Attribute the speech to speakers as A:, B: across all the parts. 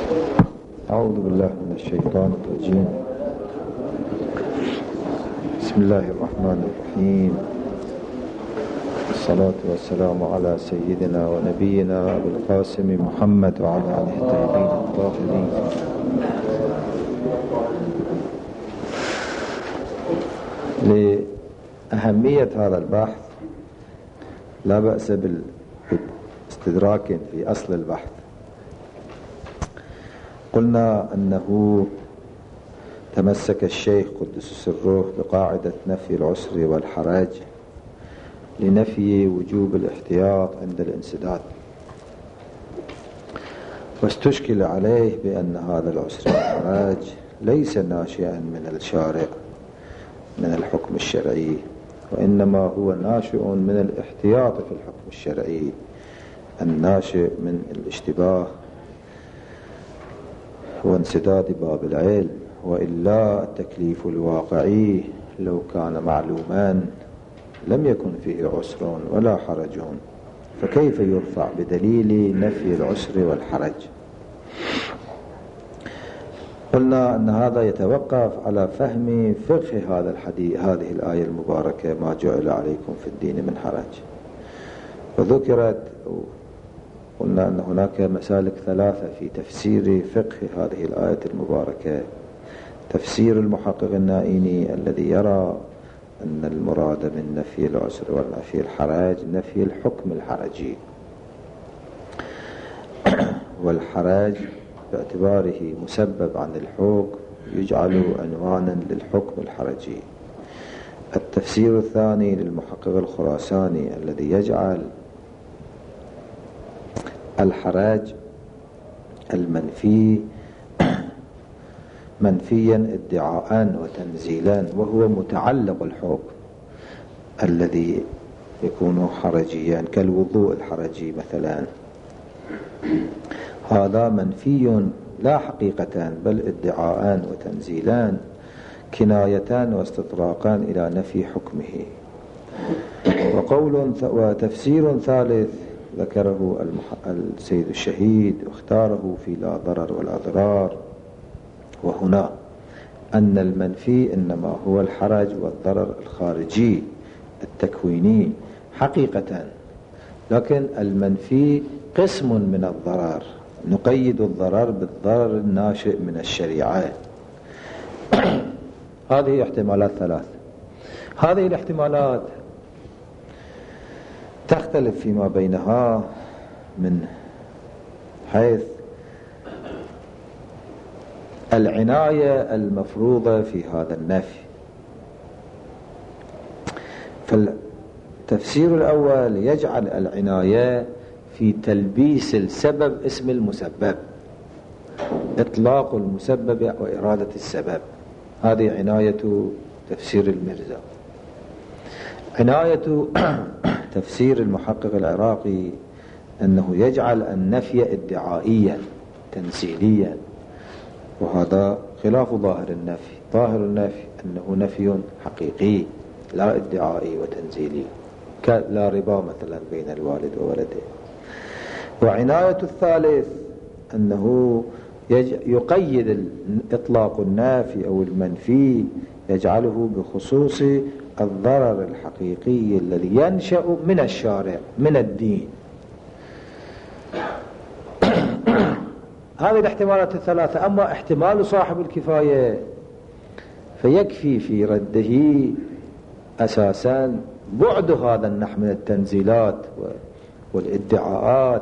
A: أعوذ بالله من الشيطان الرجيم. بسم الله الرحمن الرحيم. الصلاة والسلام على سيدنا ونبينا أبي القاسم محمد وعلى آله الطيبين الطاهرين. لأهمية هذا البحث لا بأس بالاستدراك في أصل البحث. قلنا أنه تمسك الشيخ قدس سره بقاعدة نفي العسر والحرج لنفي وجوب الاحتياط عند الانسداد، واستشكل عليه بأن هذا العسر والحرج ليس ناشئا من الشارع من الحكم الشرعي، وإنما هو ناشئ من الاحتياط في الحكم الشرعي الناشئ من الاشتباه وانسداد باب العلم. وإلا التكليف الواقعي لو كان معلوما لم يكن فيه عسر ولا حرج، فكيف يرفع بدليل نفي العسر والحرج؟ قلنا أن هذا يتوقف على فهم فقه هذا الحديث، هذه الآية المباركة: ما جعل عليكم في الدين من حرج. وذكرت قلنا أن هناك مسالك ثلاثة في تفسير فقه هذه الآية المباركة: تفسير المحقق النائيني الذي يرى أن المراد من نفي العسر ونفي الحرج نفي الحكم الحرجي، والحرج باعتباره مسبب عن الحكم يجعل عنوانا للحكم الحرجي. التفسير الثاني للمحقق الخراساني الذي يجعل الحرج المنفي منفيا ادعاء وتنزيلا، وهو متعلق الحكم الذي يكون حرجيا كالوضوء الحرجي مثلا. هذا منفي لا حقيقة بل ادعاء وتنزيلان كنايتان واستطراقان إلى نفي حكمه. وتفسير ثالث ذكره السيد الشهيد واختاره في لا ضرر ولا ضرار، وهنا أن المنفي إنما هو الحرج والضرر الخارجي التكويني حقيقة، لكن المنفي قسم من الضرر، نقيد الضرر بالضرر الناشئ من الشريعة. هذه احتمالات ثلاث. هذه الاحتمالات تختلف فيما بينها من حيث العناية المفروضة في هذا النفي. فالتفسير الأول يجعل العناية في تلبيس السبب اسم المسبب، إطلاق المسبب وإرادة السبب. هذه عناية تفسير المرزا. عناية تفسير المحقق العراقي أنه يجعل النفي ادعائيا تنزيليا، وهذا خلاف ظاهر النفي. ظاهر النفي أنه نفي حقيقي لا ادعائي وتنزيلي، كلا ربا مثلا بين الوالد وولده. وعناية الثالث أنه يقيد إطلاق النافي أو المنفي، يجعله بخصوص الضرر الحقيقي الذي ينشأ من الشارع من الدين. هذه الاحتمالات الثلاثة. أما احتمال صاحب الكفاية فيكفي في رده أساسا بعد هذا النحو من التنزيلات والادعاءات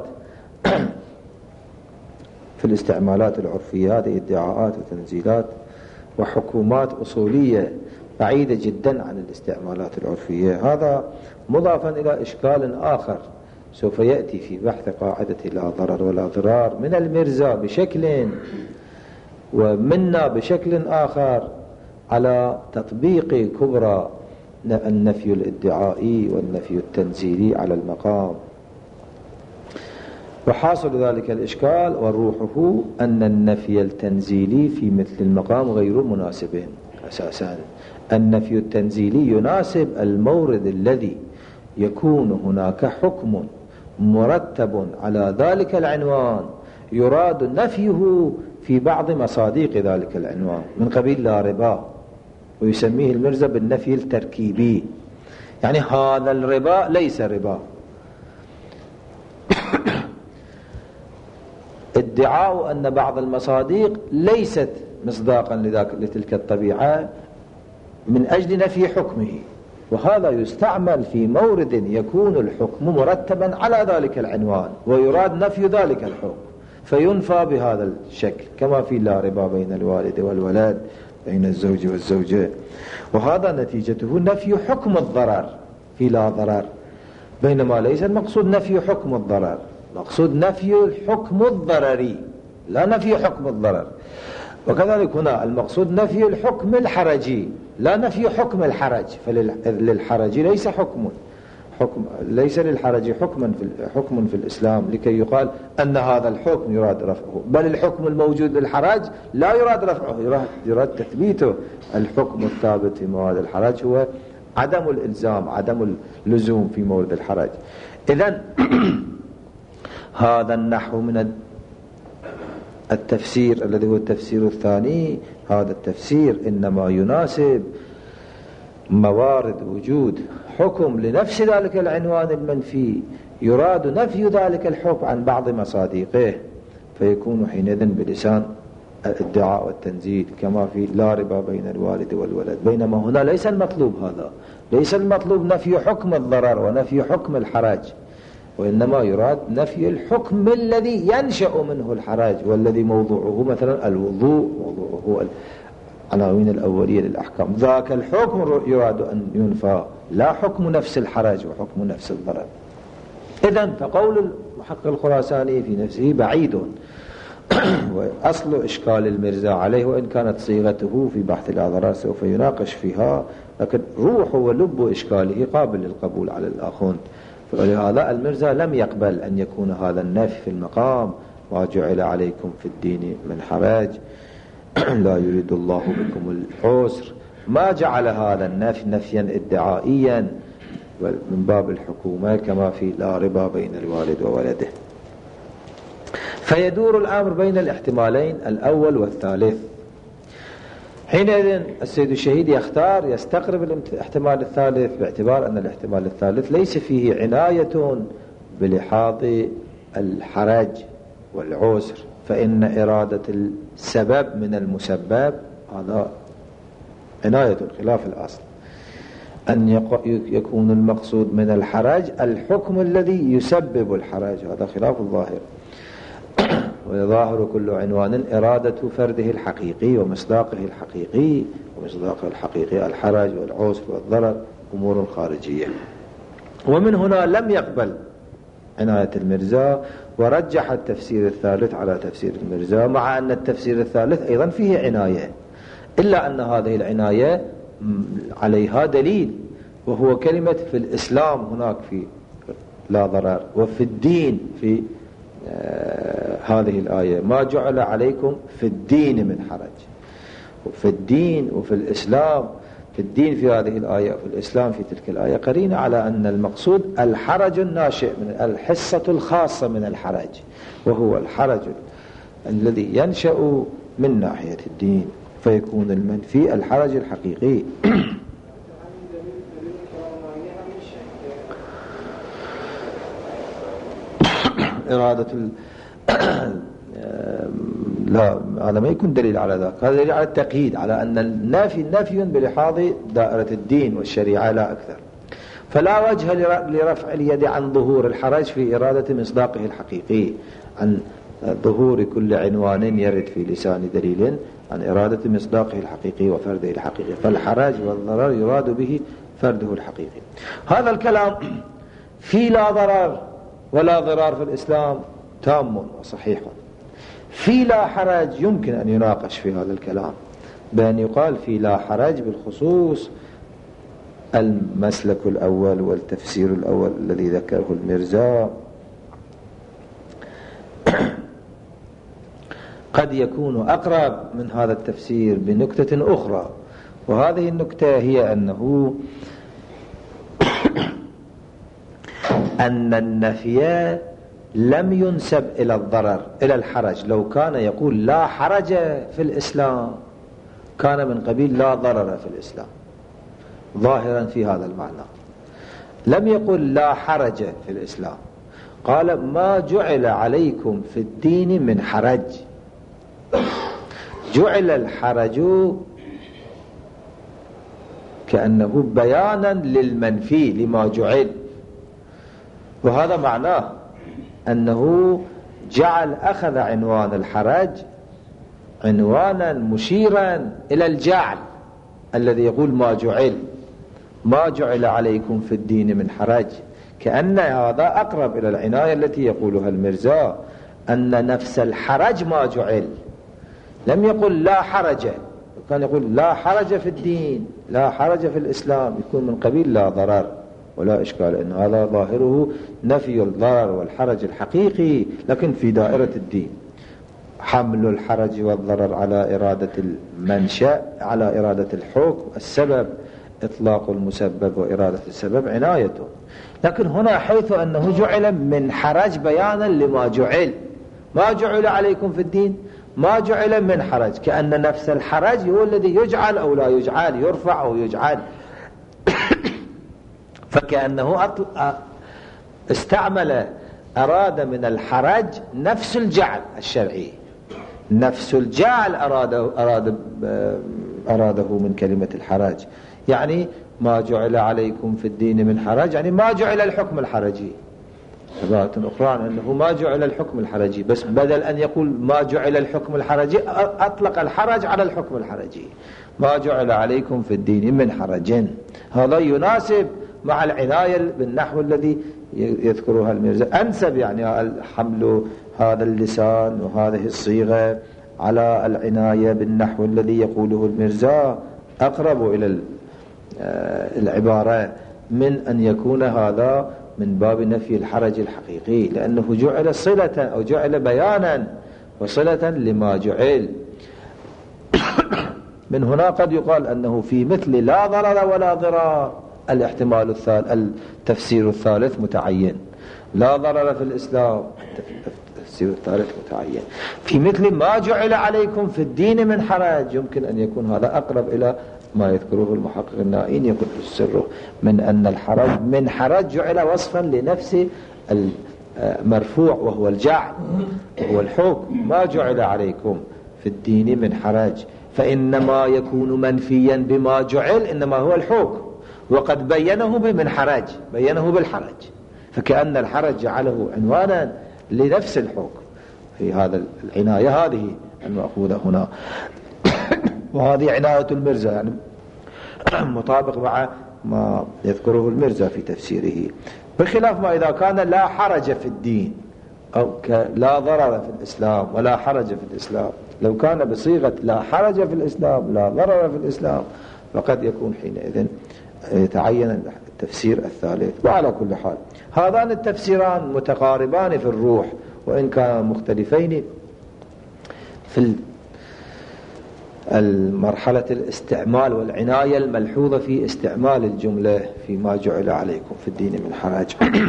A: في الاستعمالات العرفية. هذه ادعاءات وتنزيلات وحكومات أصولية بعيدة جدا عن الاستعمالات العرفية. هذا مضافا إلى إشكال آخر سوف يأتي في بحث قاعدة لا ضرر ولا ضرار من المرزا بشكل ومنا بشكل آخر على تطبيق كبرى النفي الادعائي والنفي التنزيلي على المقام. وحاصل ذلك الإشكال وروحه أن النفي التنزيلي في مثل المقام غير مناسب. أساسا النفي التنزيلي يناسب المورد الذي يكون هناك حكم مرتب على ذلك العنوان يراد نفيه في بعض مصادق ذلك العنوان من قبيل لا ربا، ويسميه المرزا بالنفي التركيبي، يعني هذا الربا ليس ربا. ادعاء أن بعض المصادق ليست مصداقا لتلك الطبيعة من أجل نفي حكمه، وهذا يستعمل في مورد يكون الحكم مرتبا على ذلك العنوان ويراد نفي ذلك الحكم فينفى بهذا الشكل، كما في لا ربا بين الوالد والولد، بين الزوج والزوجة، وهذا نتيجته نفي حكم الضرر في لا ضرر، بينما ليس المقصود نفي حكم الضرر، مقصود نفي الحكم الضرري لا نفي حكم الضرر. وكذلك هنا المقصود نفي الحكم الحرجي لا نفي حكم الحرج، فللحرج ليس ليس للحرج حكم في الإسلام لكي يقال أن هذا الحكم يراد رفعه، بل الحكم الموجود للحرج لا يراد رفعه، يراد تثبيته. الحكم الثابت في مواد الحرج هو عدم الإلزام، عدم اللزوم في مورد الحرج. إذن هذا النحو من التفسير الذي هو التفسير الثاني، هذا التفسير إنما يناسب موارد وجود حكم لنفس ذلك العنوان المنفي يراد نفي ذلك الحكم عن بعض مصادقه، فيكون حينئذ بلسان الادعاء والتنزيل كما في لا ربا بين الوالد والولد. بينما هنا ليس المطلوب هذا، ليس المطلوب نفي حكم الضرر ونفي حكم الحرج، وإنما يراد نفي الحكم الذي ينشأ منه الحرج، والذي موضوعه مثلا الوضوء، موضوعه العناوين الأولية للأحكام، ذاك الحكم يراد أن ينفى، لا حكم نفس الحرج وحكم نفس الضرر. إذن فقول المحقق الخراساني في نفسه بعيد، وأصل إشكال المرزا عليه وإن كانت صيغته في بحث الأضرار سوف يناقش فيها، لكن روح ولب إشكاله قابل للقبول على الآخرين. ولهذا المرزا لم يقبل أن يكون هذا النفي في المقام ما جعل عليكم في الدين من حرج لا يريد الله بكم العسر، ما جعل هذا النفي نفيا ادعائيا من باب الحكومة كما في لا ربا بين الوالد وولده. فيدور الأمر بين الاحتمالين الأول والثالث. حينئذ السيد الشهيد يستقرب الاحتمال الثالث، باعتبار أن الاحتمال الثالث ليس فيه عناية بلحاظ الحرج والعسر، فإن إرادة السبب من المسبب هذا عناية خلاف الأصل، أن يكون المقصود من الحرج الحكم الذي يسبب الحرج، هذا خلاف الظاهر. ويظاهر كل عنوان إرادة فرده الحقيقي ومصداقه الحقيقي، ومصداقه الحقيقي الحرج والعسر والضرر أمور خارجية. ومن هنا لم يقبل عناية المرزا ورجح التفسير الثالث على تفسير المرزا، مع أن التفسير الثالث أيضا فيه عناية، إلا أن هذه العناية عليها دليل، وهو كلمة في الإسلام هناك في لا ضرر، وفي الدين في هذه الآية ما جعل عليكم في الدين من حرج. وفي الدين وفي الإسلام، في الدين في هذه الآية وفي الإسلام في تلك الآية قرينة على أن المقصود الحرج الناشئ من الحصة الخاصة من الحرج، وهو الحرج الذي ينشأ من ناحية الدين، فيكون المنفي الحرج الحقيقي. إرادة لا، هذا ما يكون دليل على ذلك، هذا دليل على التقييد، على أن النافي نفي بلحاظ دائرة الدين والشريعة لا أكثر. فلا وجه لرفع اليد عن ظهور الحرج في إرادة مصداقه الحقيقي، عن ظهور كل عنوان يرد في لسان دليل عن إرادة مصداقه الحقيقي وفرده الحقيقي، فالحرج والضرر يراد به فرده الحقيقي. هذا الكلام في لا ضرر ولا ضرار في الإسلام تام وصحيح. في لا حرج يمكن أن يناقش في هذا الكلام، بأن يقال في لا حرج بالخصوص المسلك الأول والتفسير الأول الذي ذكره المرزا قد يكون أقرب من هذا التفسير بنكتة أخرى، وهذه النكتة هي أنه أن النفي لم ينسب إلى الضرر إلى الحرج. لو كان يقول لا حرج في الإسلام كان من قبيل لا ضرر في الإسلام ظاهرا في هذا المعنى. لم يقل لا حرج في الإسلام، قال ما جعل عليكم في الدين من حرج. جعل الحرج كأنه بيانا للمنفي لما جعل، وهذا معناه أنه أخذ عنوان الحرج عنوانا مشيرا إلى الجعل الذي يقول ما جعل عليكم في الدين من حرج، كأن هذا أقرب إلى العناية التي يقولها المرزا أن نفس الحرج ما جعل. لم يقل لا حرج، كان يقول لا حرج في الدين لا حرج في الإسلام، يكون من قبيل لا ضرر ولا إشكال، إن هذا ظاهره نفي الضرر والحرج الحقيقي لكن في دائرة الدين. حمل الحرج والضرر على إرادة المنشأ على إرادة الحكم السبب، إطلاق المسبب وإرادة السبب عنايته. لكن هنا حيث أنه جعل من حرج بيانا لما جعل، ما جعل عليكم في الدين ما جعل من حرج، كأن نفس الحرج هو الذي يجعل أو لا يجعل، يرفع أو يجعل. فكأنه أراد من الحرج نفس الجعل الشرعي، نفس الجعل أراده من كلمة الحرج. يعني ما جعل عليكم في الدين من حرج، يعني ما جعل الحكم الحرجي. عبارة أخرى عن أنه ما جعل الحكم الحرجي، بس بدل أن يقول ما جعل الحكم الحرجي أطلق الحرج على الحكم الحرجي. ما جعل عليكم في الدين من حرج، هذا يناسب مع العناية بالنحو الذي يذكرها المرزا. أنسب يعني حمل هذا اللسان وهذه الصيغة على العناية بالنحو الذي يقوله المرزا أقرب إلى العبارة من أن يكون هذا من باب نفي الحرج الحقيقي، لأنه جعل صلة أو جعل بيانا وصلة لما جعل. من هنا قد يقال أنه في مثل لا ضرر ولا ضرار الاحتمال الثالث التفسير الثالث متعين. لا ضرر في الإسلام التفسير الثالث متعين. في مثل ما جعل عليكم في الدين من حرج يمكن أن يكون هذا أقرب إلى ما يذكره المحقق النائين يقول السر من أن الحرج من حرج جعل وصفا لنفس المرفوع وهو الجعل وهو الحكم. ما جعل عليكم في الدين من حرج، فإنما يكون منفيا بما جعل إنما هو الحكم، وقد بينه بمن حرج، بينه بالحرج، فكأن الحرج جعله عنوانا لنفس الحكم. في هذا العناية هذه المأخوذة هنا وهذه عناية المرزا، يعني مطابق مع ما يذكره المرزا في تفسيره، بخلاف ما إذا كان لا حرج في الدين أو لا ضرر في الإسلام ولا حرج في الإسلام. لو كان بصيغة لا حرج في الإسلام لا ضرر في الإسلام فقد يكون حينئذ يتعين التفسير الثالث. وعلى كل حال هذان التفسيران متقاربان في الروح وإن كان مختلفين في المرحلة الاستعمال والعناية الملحوظة في استعمال الجملة فيما جعل عليكم في الدين من حرج.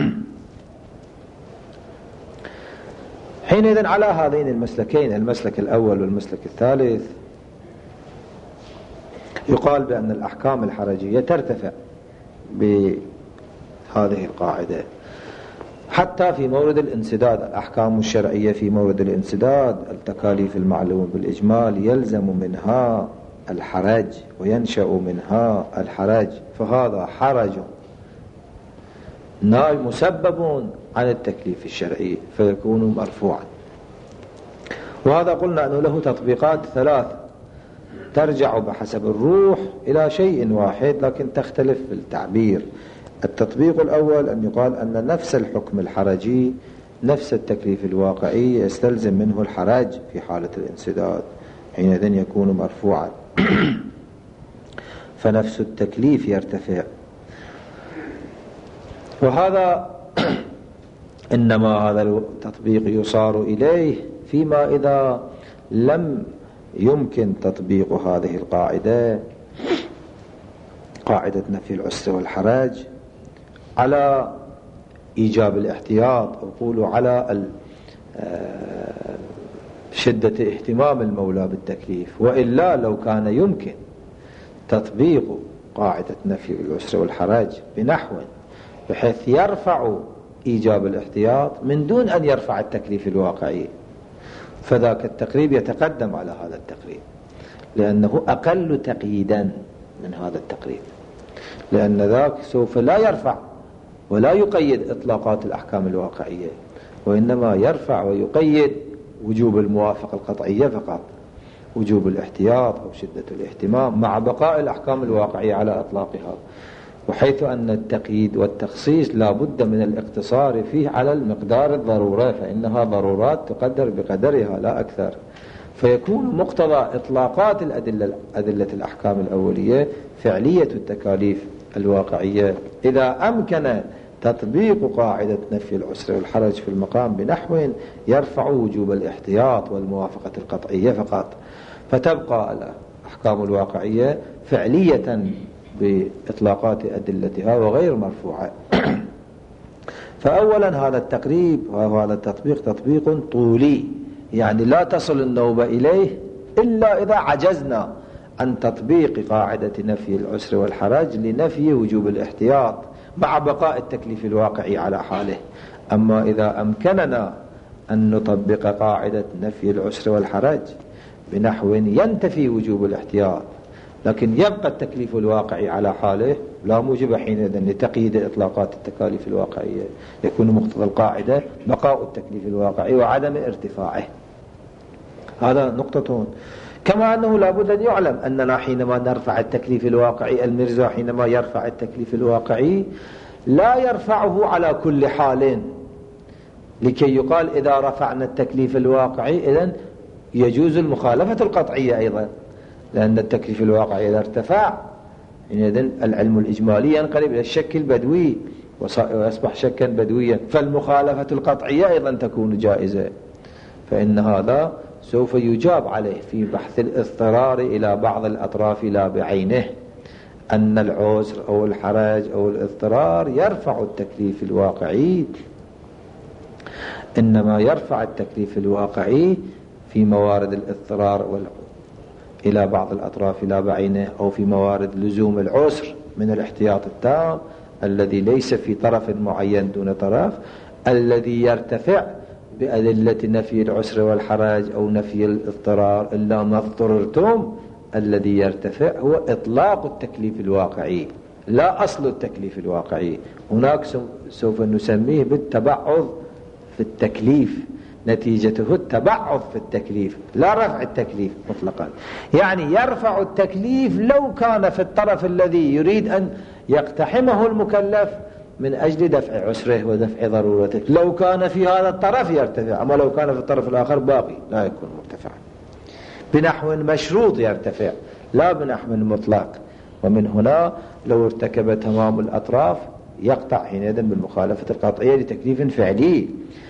A: حينئذ على هذين المسلكين المسلك الأول والمسلك الثالث يقال بأن الأحكام الحرجية ترتفع بهذه القاعدة حتى في مورد الانسداد. الأحكام الشرعية في مورد الانسداد التكاليف المعلومة بالإجمال يلزم منها الحرج وينشأ منها الحرج، فهذا حرج مسبب عن التكليف الشرعي فيكون مرفوعا. وهذا قلنا أنه له تطبيقات ثلاث ترجع بحسب الروح إلى شيء واحد لكن تختلف في التعبير. التطبيق الأول أن يقال أن نفس الحكم الحرجي نفس التكليف الواقعي يستلزم منه الحرج في حالة الانسداد، حينئذ يكون مرفوعا فنفس التكليف يرتفع. وهذا إنما هذا التطبيق يصار إليه فيما إذا لم يمكن تطبيق هذه القاعدة قاعدة نفي العسر والحرج على إيجاب الاحتياط، أو قولوا على شدة اهتمام المولى بالتكليف. وإلا لو كان يمكن تطبيق قاعدة نفي العسر والحرج بنحو بحيث يرفع إيجاب الاحتياط من دون أن يرفع التكليف الواقعي، فذاك التقريب يتقدم على هذا التقريب، لأنه أقل تقييدا من هذا التقريب، لأن ذاك سوف لا يرفع ولا يقيد إطلاقات الأحكام الواقعية، وإنما يرفع ويقيد وجوب الموافقة القطعية فقط، وجوب الاحتياط أو شدة الاهتمام، مع بقاء الأحكام الواقعية على إطلاقها، وحيث أن التقييد والتخصيص لا بد من الاقتصار فيه على المقدار الضرورة، فإنها ضرورات تقدر بقدرها لا أكثر. فيكون مقتضى إطلاقات أدلة الأحكام الأولية فعلية التكاليف الواقعية. إذا أمكن تطبيق قاعدة نفي العسر والحرج في المقام بنحو يرفع وجوب الاحتياط والموافقة القطعية فقط، فتبقى الأحكام الواقعية فعلية بإطلاقات أدلتها وغير مرفوعة. فأولا هذا التقريب وهذا التطبيق تطبيق طولي، يعني لا تصل النوبة إليه إلا إذا عجزنا عن تطبيق قاعدة نفي العسر والحرج لنفي وجوب الاحتياط مع بقاء التكليف الواقعي على حاله. أما إذا أمكننا أن نطبق قاعدة نفي العسر والحرج بنحو ينتفي وجوب الاحتياط لكن يبقى التكليف الواقعي على حاله، لا موجب حينئذ لتقييد إطلاقات التكاليف الواقعية، يكون مقتضى القاعدة بقاء التكليف الواقعي وعدم ارتفاعه. هذا نقطة. كما أنه لابد أن يعلم أننا حينما نرفع التكليف الواقعي، المرزا حينما يرفع التكليف الواقعي لا يرفعه على كل حال، لكي يقال إذا رفعنا التكليف الواقعي إذن يجوز المخالفة القطعية أيضا، لأن التكليف الواقعي إذا ارتفع إذن العلم الإجمالي ينقلب إلى الشك البدوي ويصبح شكا بدويا، فالمخالفة القطعية أيضا تكون جائزة. فإن هذا سوف يجاب عليه في بحث الاضطرار إلى بعض الأطراف لا بعينه، أن العسر أو الحرج أو الاضطرار يرفع التكليف الواقعي، إنما يرفع التكليف الواقعي في موارد الاضطرار إلى بعض الأطراف لا بعينه، أو في موارد لزوم العسر من الاحتياط التام الذي ليس في طرف معين دون طرف، الذي يرتفع بأدلة نفي العسر والحرج أو نفي الاضطرار إلا ما اضطررتم. الذي يرتفع هو إطلاق التكليف الواقعي لا أصل التكليف الواقعي. هناك سوف نسميه بالتبعض في التكليف، نتيجته التبعض في التكليف لا رفع التكليف مطلقا، يعني يرفع التكليف لو كان في الطرف الذي يريد أن يقتحمه المكلف من أجل دفع عسره ودفع ضرورته، لو كان في هذا الطرف يرتفع، أما لو كان في الطرف الآخر باقي لا يكون مرتفعا، بنحو مشروط يرتفع لا بنحو مطلق. ومن هنا لو ارتكب تمام الأطراف يقطع حينئذ بالمخالفة القطعية لتكليف فعلي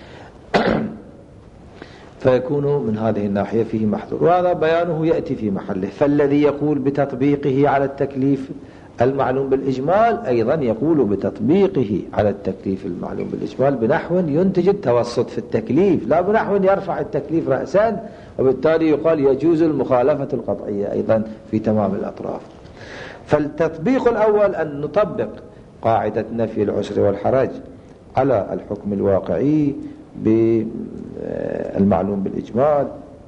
A: فيكون من هذه الناحية فيه محظور، وهذا بيانه يأتي في محله. فالذي يقول بتطبيقه على التكليف المعلوم بالإجمال أيضا يقول بتطبيقه على التكليف المعلوم بالإجمال بنحو ينتج التوسط في التكليف لا بنحو يرفع التكليف رأسا، وبالتالي يقال يجوز المخالفة القطعية أيضا في تمام الأطراف. فالتطبيق الأول أن نطبق قاعدة نفي العسر والحرج على الحكم الواقعي بالمعلوم بالإجمال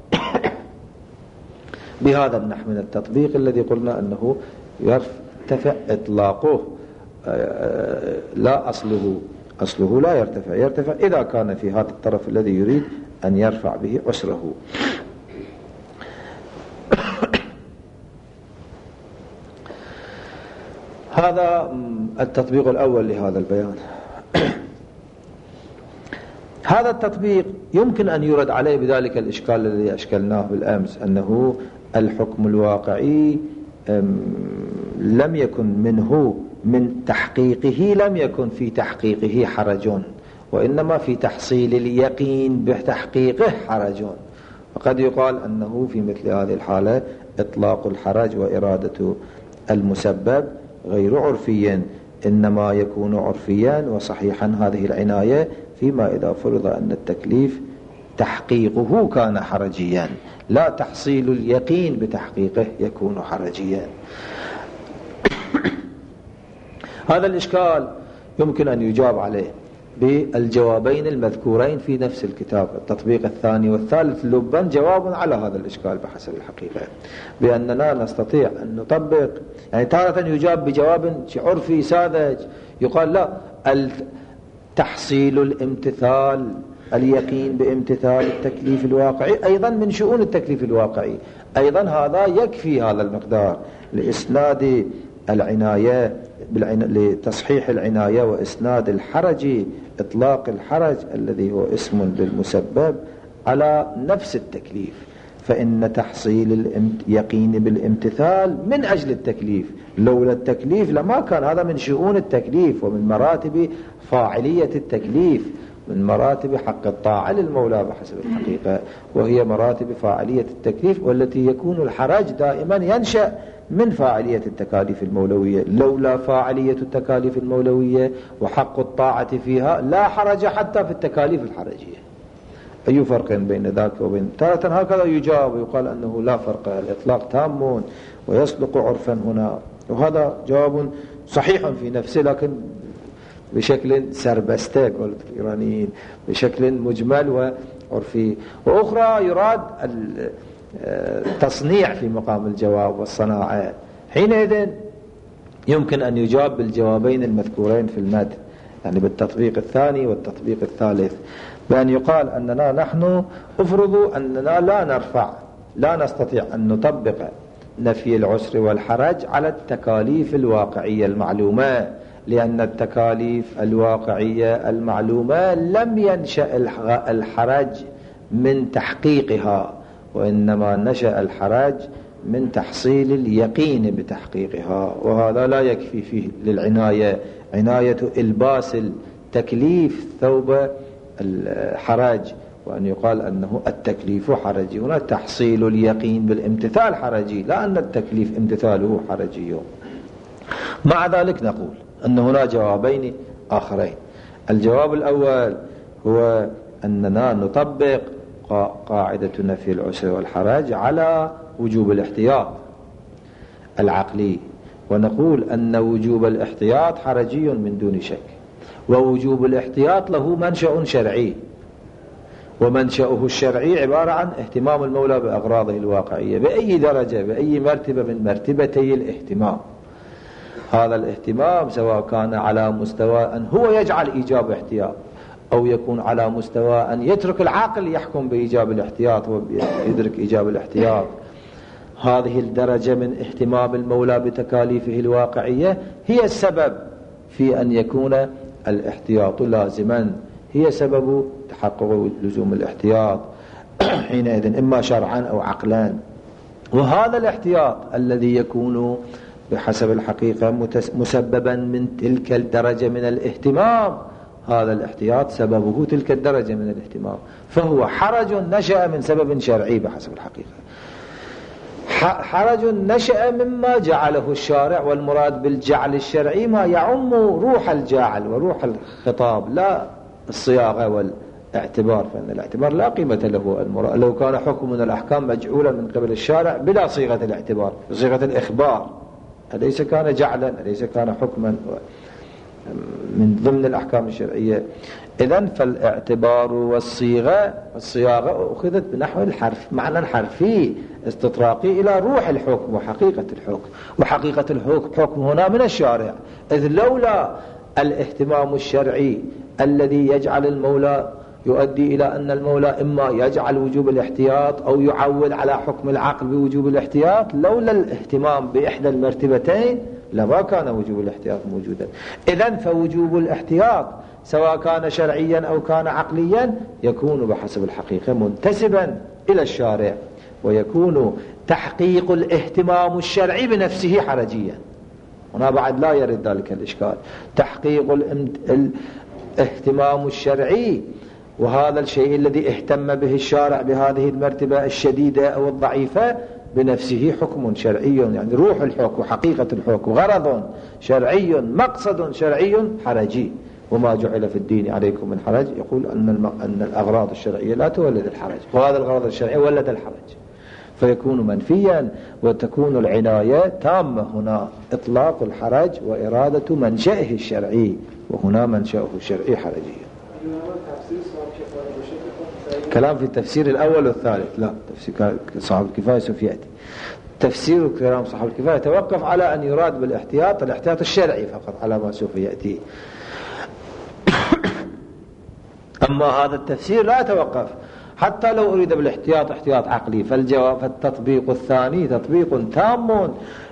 A: بهذا النحو من التطبيق الذي قلنا أنه يرتفع إطلاقه لا أصله لا يرتفع إذا كان في هذا الطرف الذي يريد أن يرفع به عسره. هذا التطبيق الأول لهذا البيان. هذا التطبيق يمكن أن يرد عليه بذلك الإشكال الذي أشكلناه بالأمس، أنه الحكم الواقعي لم يكن منه من تحقيقه لم يكن في تحقيقه حرج، وإنما في تحصيل اليقين بتحقيقه حرج. وقد يقال أنه في مثل هذه الحالة إطلاق الحرج وإرادة المسبب غير عرفي، إنما يكون عرفيا وصحيحا هذه العناية فيما إذا فرض أن التكليف تحقيقه كان حرجيا، لا تحصيل اليقين بتحقيقه يكون حرجيا. هذا الإشكال يمكن أن يجاب عليه بالجوابين المذكورين في نفس الكتاب، التطبيق الثاني والثالث لبا جواب على هذا الإشكال بحسب الحقيقة، بأننا نستطيع أن نطبق. يعني تارة يجاب بجواب عرفي ساذج، يقال لا، تحصيل الامتثال، اليقين بامتثال التكليف الواقعي أيضا من شؤون التكليف الواقعي، أيضا هذا يكفي هذا المقدار لإسناد العناية، لتصحيح العناية وإسناد الحرج، إطلاق الحرج الذي هو اسم للمسبب على نفس التكليف. فإن تحصيل اليقين بالامتثال من أجل التكليف، لولا التكليف لما كان هذا من شؤون التكليف ومن مراتب فاعلية التكليف، من مراتب حق الطاعة للمولى بحسب الحقيقة، وهي مراتب فاعلية التكليف، والتي يكون الحرج دائما ينشأ من فاعلية التكاليف المولوية. لولا فاعلية التكاليف المولوية وحق الطاعة فيها لا حرج حتى في التكاليف الحرجية. أي فرق بين ذاك وبين؟ تارة هكذا يجاب ويقال أنه لا فرق، الإطلاق تام ويصدق عرفا هنا، وهذا جواب صحيح في نفسه لكن بشكل سربسته قلت الإيرانيين، بشكل مجمل وعرفي. وأخرى يراد التصنيع في مقام الجواب والصناعة، حينئذ يمكن أن يجاب بالجوابين المذكورين في المد، يعني بالتطبيق الثاني والتطبيق الثالث، بأن يقال أننا نحن افرضوا أننا لا نستطيع أن نطبق نفي العسر والحرج على التكاليف الواقعية المعلومة، لأن التكاليف الواقعية المعلومة لم ينشأ الحرج من تحقيقها، وإنما نشأ الحرج من تحصيل اليقين بتحقيقها، وهذا لا يكفي فيه للعناية، عناية إلباس التكليف ثوب الحرج، وأن يقال أنه التكليف حرجي. هنا تحصيل اليقين بالامتثال حرجي، لا أن التكليف امتثاله حرجي. مع ذلك نقول أن هنا جوابين آخرين. الجواب الأول هو أننا نطبق قاعدة نفي العسر والحرج على وجوب الاحتياط العقلي، ونقول أن وجوب الاحتياط حرجي من دون شك، ووجوب الاحتياط له منشأ شرعي، ومنشأه الشرعي عبارة عن اهتمام المولى بأغراضه الواقعية بأي درجة، بأي مرتبة من مرتبتي الاهتمام. هذا الاهتمام سواء كان على مستوى أن هو يجعل إيجاب احتياط، أو يكون على مستوى أن يترك العقل يحكم بإيجاب الاحتياط ويدرك إيجاب الاحتياط. هذه الدرجة من اهتمام المولى بتكاليفه الواقعية هي السبب في أن يكون الاحتياط لازما، هي سبب تحقق لزوم الاحتياط حينئذ إما شرعا أو عقلا. وهذا الاحتياط الذي يكون بحسب الحقيقة مسببا من تلك الدرجة من الاهتمام، هذا الاحتياط سببه تلك الدرجة من الاهتمام، فهو حرج نشأ من سبب شرعي بحسب الحقيقة، حرج نشأ مما جعله الشارع، والمراد بالجعل الشرعي ما يعم روح الجاعل وروح الخطاب لا الصياغة والاعتبار، فإن الاعتبار لا قيمة له. لو كان حكم من الأحكام مجعولا من قبل الشارع بلا صيغة الاعتبار، صيغة الإخبار، أليس كان جعلا، أليس كان حكما من ضمن الأحكام الشرعية؟ إذن فالاعتبار والصيغة أخذت بنحو الحرف، معنى الحرفي استطراقي إلى روح الحكم وحقيقة الحكم، وحقيقة الحكم هنا من الشارع، إذ لولا الاهتمام الشرعي الذي يجعل المولى يؤدي إلى أن المولى إما يجعل وجوب الاحتياط أو يعول على حكم العقل بوجوب الاحتياط، لولا الاهتمام بإحدى المرتبتين لما كان وجوب الاحتياط موجودا. إذن فوجوب الاحتياط سواء كان شرعيا أو كان عقليا يكون بحسب الحقيقة منتسبا إلى الشارع، ويكون تحقيق الاهتمام الشرعي بنفسه حرجيا. هنا بعد لا يرد ذلك الإشكال، تحقيق الاهتمام الشرعي، وهذا الشيء الذي اهتم به الشارع بهذه المرتبة الشديدة أو الضعيفة بنفسه حكم شرعي، يعني روح الحكم وحقيقة الحكم، غرض شرعي مقصد شرعي حرجي. وما جعل في الدين عليكم من حرج، يقول أن الأغراض الشرعية لا تولد الحرج، وهذا الغرض الشرعي ولد الحرج، فيكون منفيا، وتكون العناية تامة هنا، إطلاق الحرج وإرادة منشأه الشرعي، وهنا منشأه الشرعي حرجي. كلام في التفسير الأول والثالث، لا تفسير صاحب الكفاية سوف يأتي. تفسير كلام صاحب الكفاية يتوقف على أن يراد بالاحتياط الاحتياط الشرعي فقط، على ما سوف يأتي. أما هذا التفسير لا يتوقف، حتى لو أريد بالاحتياط احتياط عقلي، فالتطبيق الثاني تطبيق تام.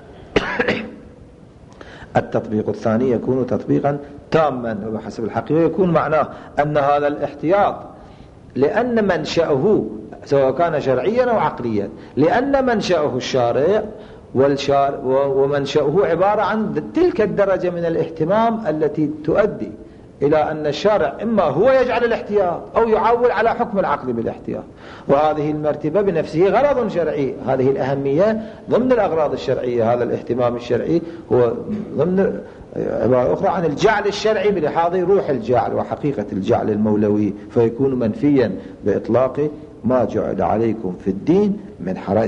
A: التطبيق الثاني يكون تطبيقا تاما، وبحسب الحقيقة يكون معناه أن هذا الاحتياط لأن منشأه سواء كان شرعيا أو عقليا، لأن منشأه الشارع ومنشأه عبارة عن تلك الدرجة من الاهتمام التي تؤدي إلى أن الشارع إما هو يجعل الاحتياط أو يعول على حكم العقل بالاحتياط، وهذه المرتبة بنفسه غرض شرعي. هذه الأهمية ضمن الأغراض الشرعية، هذا الاهتمام الشرعي هو ضمن عبارة أخرى عن الجعل الشرعي بلحاظ روح الجعل وحقيقة الجعل المولوي، فيكون منفيا بإطلاق ما جعل عليكم في الدين من حرج.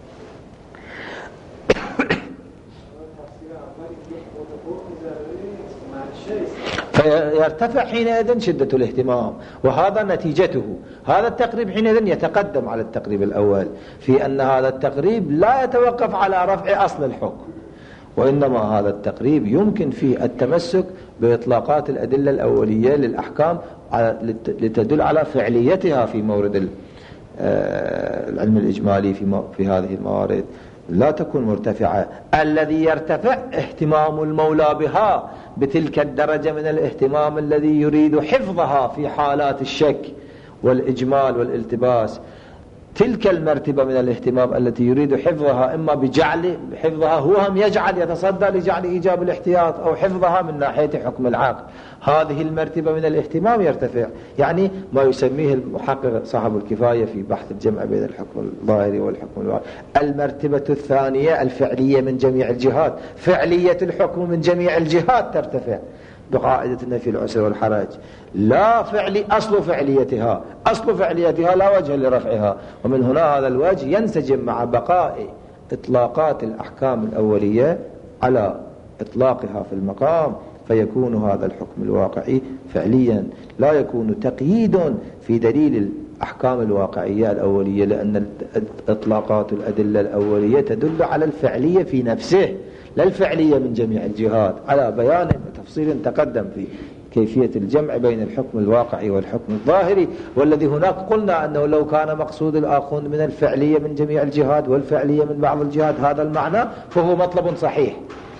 A: فيرتفع حينئذ شدة الاهتمام، وهذا نتيجته. هذا التقريب حينئذ يتقدم على التقريب الأول، في أن هذا التقريب لا يتوقف على رفع أصل الحكم، وإنما هذا التقريب يمكن فيه التمسك بإطلاقات الأدلة الأولية للأحكام لتدل على فعليتها في مورد العلم الإجمالي في هذه الموارد، لا تكون مرتفعة. الذي يرتفع اهتمام المولى بها بتلك الدرجة من الاهتمام الذي يريد حفظها في حالات الشك والإجمال والالتباس، تلك المرتبة من الاهتمام التي يريد حفظها، إما بجعل حفظها هو هم يجعل يتصدى لجعل إيجاب الاحتياط، أو حفظها من ناحية حكم العقل. هذه المرتبة من الاهتمام يرتفع، يعني ما يسميه المحقق صاحب الكفاية في بحث الجمع بين الحكم الظاهري والحكم الواقعي المرتبة الثانية الفعلية من جميع الجهات، فعلية الحكم من جميع الجهات ترتفع بقاعدة النفي العسر والحرج. لا أصل فعليتها لا وجه لرفعها، ومن هنا هذا الوجه ينسجم مع بقاء إطلاقات الأحكام الأولية على إطلاقها في المقام، فيكون هذا الحكم الواقعي فعليا، لا يكون تقييد في دليل الأحكام الواقعية الأولية، لأن إطلاقات الأدلة الأولية تدل على الفعلية في نفسه، لا الفعلية من جميع الجهات، على بيان وتفصيل تقدم في كيفية الجمع بين الحكم الواقعي والحكم الظاهري. والذي هناك قلنا أنه لو كان مقصود الآخر من الفعلية من جميع الجهات والفعلية من بعض الجهات هذا المعنى، فهو مطلب صحيح.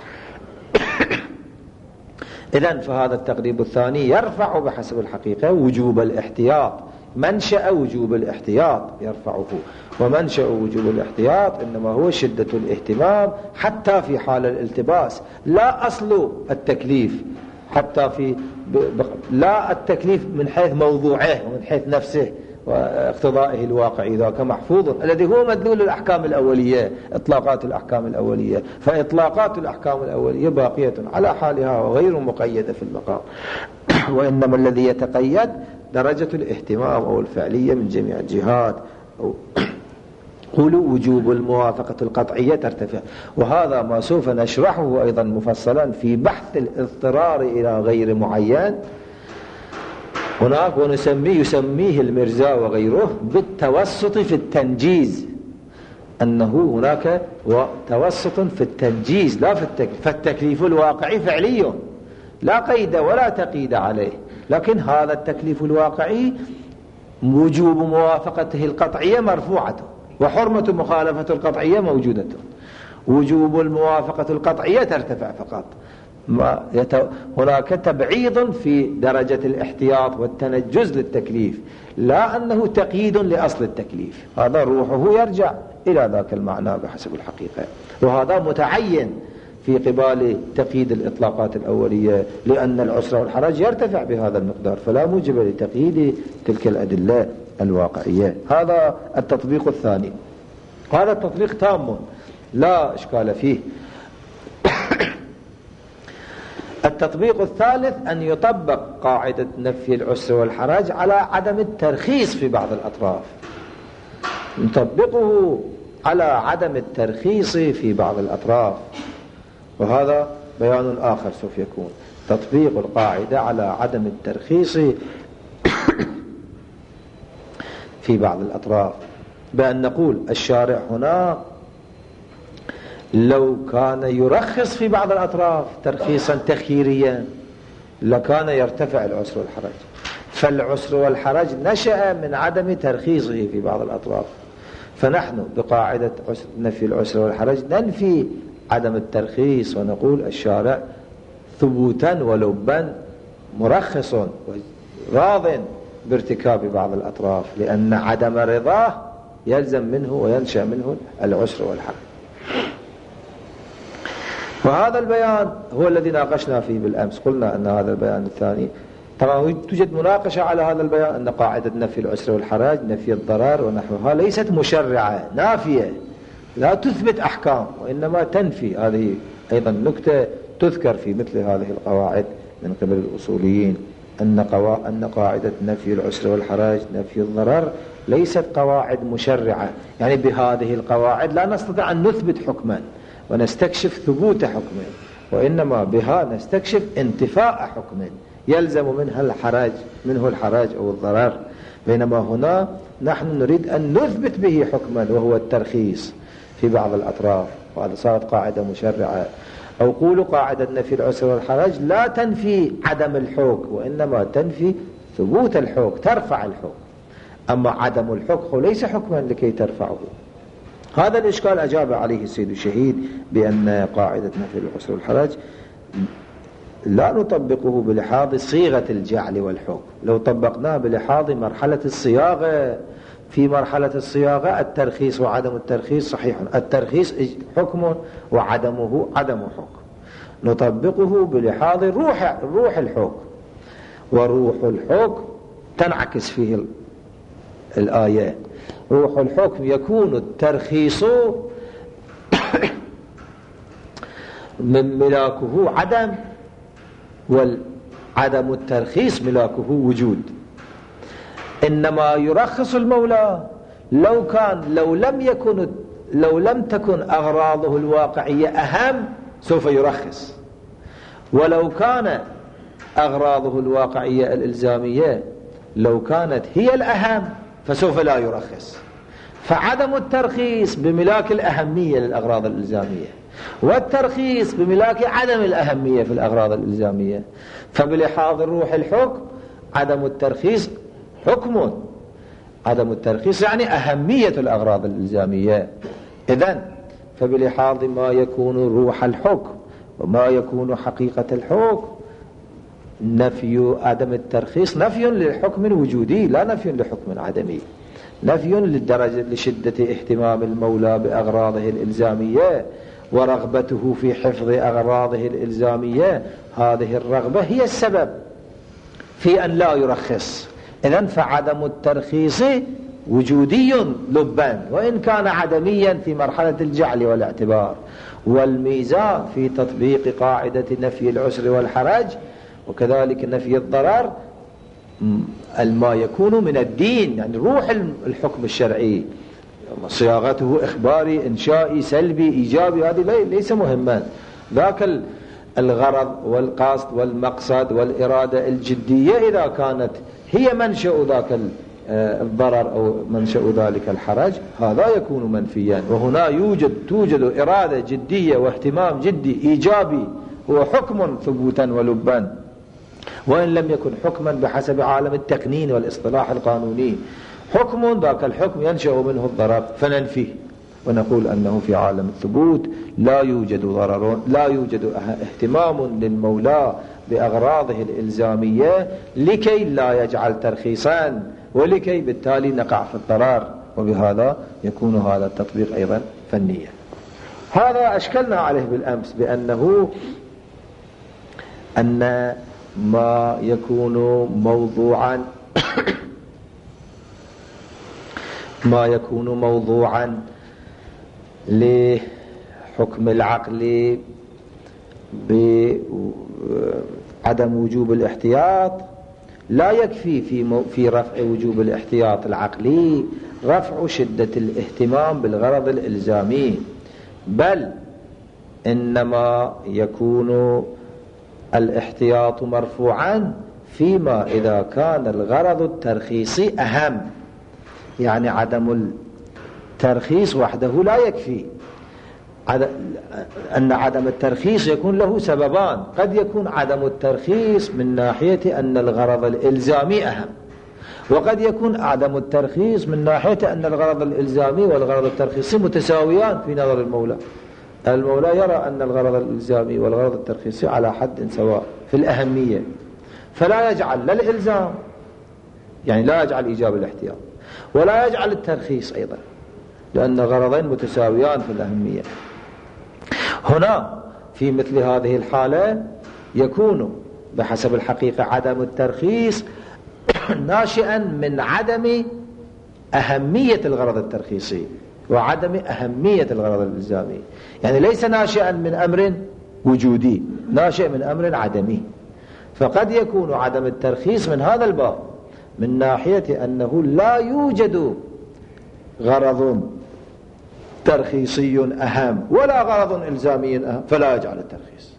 A: إذن فهذا التقريب الثاني يرفع بحسب الحقيقة وجوب الاحتياط، منشأ وجوب الاحتياط يرفعه، ومنشأ وجوب الاحتياط إنما هو شدة الاهتمام حتى في حال الالتباس، لا أصل التكليف، حتى في لا التكليف من حيث موضوعه ومن حيث نفسه واقتضائه الواقعي، ذاك محفوظ الذي هو مدلول الأحكام الأولية، إطلاقات الأحكام الأولية. فإطلاقات الأحكام الأولية باقية على حالها وغير مقيدة في المقام، وإنما الذي يتقيد درجة الاهتمام أو الفعلية من جميع الجهات. قولوا وجوب الموافقة القطعية ترتفع، وهذا ما سوف نشرحه أيضا مفصلا في بحث الاضطرار إلى غير معين هناك، يسميه المرزا وغيره بالتوسط في التنجيز، أنه هناك توسط في التنجيز لا في التكليف. فالتكليف الواقعي فعلي لا قيد ولا تقييد عليه، لكن هذا التكليف الواقعي وجوب موافقته القطعية مرفوعة، وحرمة مخالفة القطعية موجودة. وجوب الموافقة القطعية ترتفع فقط، هناك تبعيض في درجة الاحتياط والتنجز للتكليف، لا أنه تقييد لأصل التكليف، هذا روحه يرجع إلى ذاك المعنى بحسب الحقيقة، وهذا متعين في قبال تقييد الإطلاقات الأولية، لأن العسر والحرج يرتفع بهذا المقدار، فلا موجب لتقييد تلك الأدلة الواقعية. هذا التطبيق الثاني. هذا التطبيق تام لا إشكال فيه. التطبيق الثالث أن يطبق قاعدة نفي العسر والحرج على عدم الترخيص في بعض الأطراف، نطبقه على عدم الترخيص في بعض الأطراف، وهذا بيان آخر سوف يكون تطبيق القاعدة على عدم الترخيص في بعض الأطراف، بأن نقول الشارع هنا لو كان يرخص في بعض الأطراف ترخيصا تخييريا لكان يرتفع العسر والحرج، فالعسر والحرج نشأ من عدم ترخيصه في بعض الأطراف، فنحن بقاعدة نفي العسر والحرج ننفي عدم الترخيص ونقول الشارع ثبوتا ولبا مرخص راض بارتكاب بعض الأطراف، لأن عدم رضاه يلزم منه وينشأ منه العسر والحرج. وهذا البيان هو الذي ناقشنا فيه بالأمس، قلنا أن هذا البيان الثاني طبعا توجد مناقشة على هذا البيان، أن قاعدة نفي العسر والحرج نفي الضرر ونحوها ليست مشرعة نافية لا تثبت أحكام وإنما تنفي. هذه أيضا نكتة تذكر في مثل هذه القواعد من قبل الأصوليين، أن قاعدة نفي العسر والحرج نفي الضرر ليست قواعد مشرعة، يعني بهذه القواعد لا نستطيع أن نثبت حكما ونستكشف ثبوت حكم، وإنما بها نستكشف انتفاء حكم يلزم منه الحرج أو الضرر، بينما هنا نحن نريد أن نثبت به حكما وهو الترخيص في بعض الأطراف، وهذا صارت قاعدة مشرعة. أو قولوا قاعدة نفي العسر والحرج لا تنفي عدم الحكم وإنما تنفي ثبوت الحكم، ترفع الحكم، أما عدم الحكم ليس حكما لكي ترفعه. هذا الإشكال أجاب عليه السيد الشهيد بأن قاعدة نفي العسر والحرج لا نطبقه بلحاظ صيغة الجعل والحكم، لو طبقناه بلحاظ مرحلة الصياغة، في مرحلة الصياغة الترخيص وعدم الترخيص صحيح، الترخيص حكم وعدمه عدم حكم، نطبقه بلحاظ روح الحكم، وروح الحكم تنعكس فيه الآية. روح الحكم يكون الترخيص من ملاكه عدم، والعدم الترخيص ملاكه وجود. إنما يرخص المولى لو لم تكن أغراضه الواقعية أهم سوف يرخص، ولو كان أغراضه الواقعية الإلزامية لو كانت هي الأهم فسوف لا يرخص. فعدم الترخيص بملاك الأهمية للأغراض الإلزامية، والترخيص بملاك عدم الأهمية في الأغراض الإلزامية، فبلحاظ روح الحكم عدم الترخيص حكم، عدم الترخيص يعني أهمية الأغراض الإلزامية. إذن فبلحاظ ما يكون روح الحكم وما يكون حقيقة الحكم، نفي عدم الترخيص نفي للحكم الوجودي لا نفي لحكم عدمي، نفي لشدة اهتمام المولى بأغراضه الإلزامية ورغبته في حفظ أغراضه الإلزامية، هذه الرغبة هي السبب في أن لا يرخص. إذن فعدم الترخيص وجودي لبا وإن كان عدميا في مرحلة الجعل والاعتبار، والميزان في تطبيق قاعدة نفي العسر والحرج وكذلك نفي الضرر ما يكون من الدين، يعني روح الحكم الشرعي، صياغته إخباري إنشائي سلبي إيجابي، هذه ليس مهما. ذاك الغرض والقصد والمقصد والإرادة الجدية إذا كانت هي منشأ ذاك الضرر أو منشأ ذلك الحرج هذا يكون منفيا. وهنا توجد إرادة جدية واهتمام جدي إيجابي هو حكم ثبوتا ولبا، وإن لم يكن حكما بحسب عالم التقنين والاصطلاح القانوني، حكم ذاك الحكم ينشأ منه الضرر فننفيه ونقول أنه في عالم الثبوت لا يوجد ضرر، لا يوجد اهتمام للمولى بأغراضه الإلزامية لكي لا يجعل ترخيصا ولكي بالتالي نقع في الضرر، وبهذا يكون هذا التطبيق أيضا فنيا. هذا أشكلنا عليه بالأمس بأنه أن ما يكون موضوعا لحكم العقل بعدم وجوب الاحتياط، لا يكفي في رفع وجوب الاحتياط العقلي رفع شدة الاهتمام بالغرض الإلزامي، بل إنما يكون الاحتياط مرفوعا فيما إذا كان الغرض الترخيصي أهم. يعني عدم الترخيص وحده لا يكفي، أن عدم الترخيص يكون له سببان. قد يكون عدم الترخيص من ناحية أن الغرض الإلزامي أهم، وقد يكون عدم الترخيص من ناحية أن الغرض الإلزامي والغرض الترخيصي متساويان في نظر المولى. المولى يرى أن الغرض الإلزامي والغرض الترخيصي على حد سواء في الأهمية، فلا يجعل لا الإلزام، يعني لا يجعل إيجاب الاحتياط، ولا يجعل الترخيص أيضا، لأن غرضين متساويان في الأهمية. هنا في مثل هذه الحالة يكون بحسب الحقيقة عدم الترخيص ناشئا من عدم أهمية الغرض الترخيصي وعدم أهمية الغرض الإلزامي، يعني ليس ناشئا من أمر وجودي، ناشئ من أمر عدمي. فقد يكون عدم الترخيص من هذا الباب من ناحية أنه لا يوجد غرض ترخيصي أهم ولا غرض إلزامي أهم، فلا يجعل الترخيص.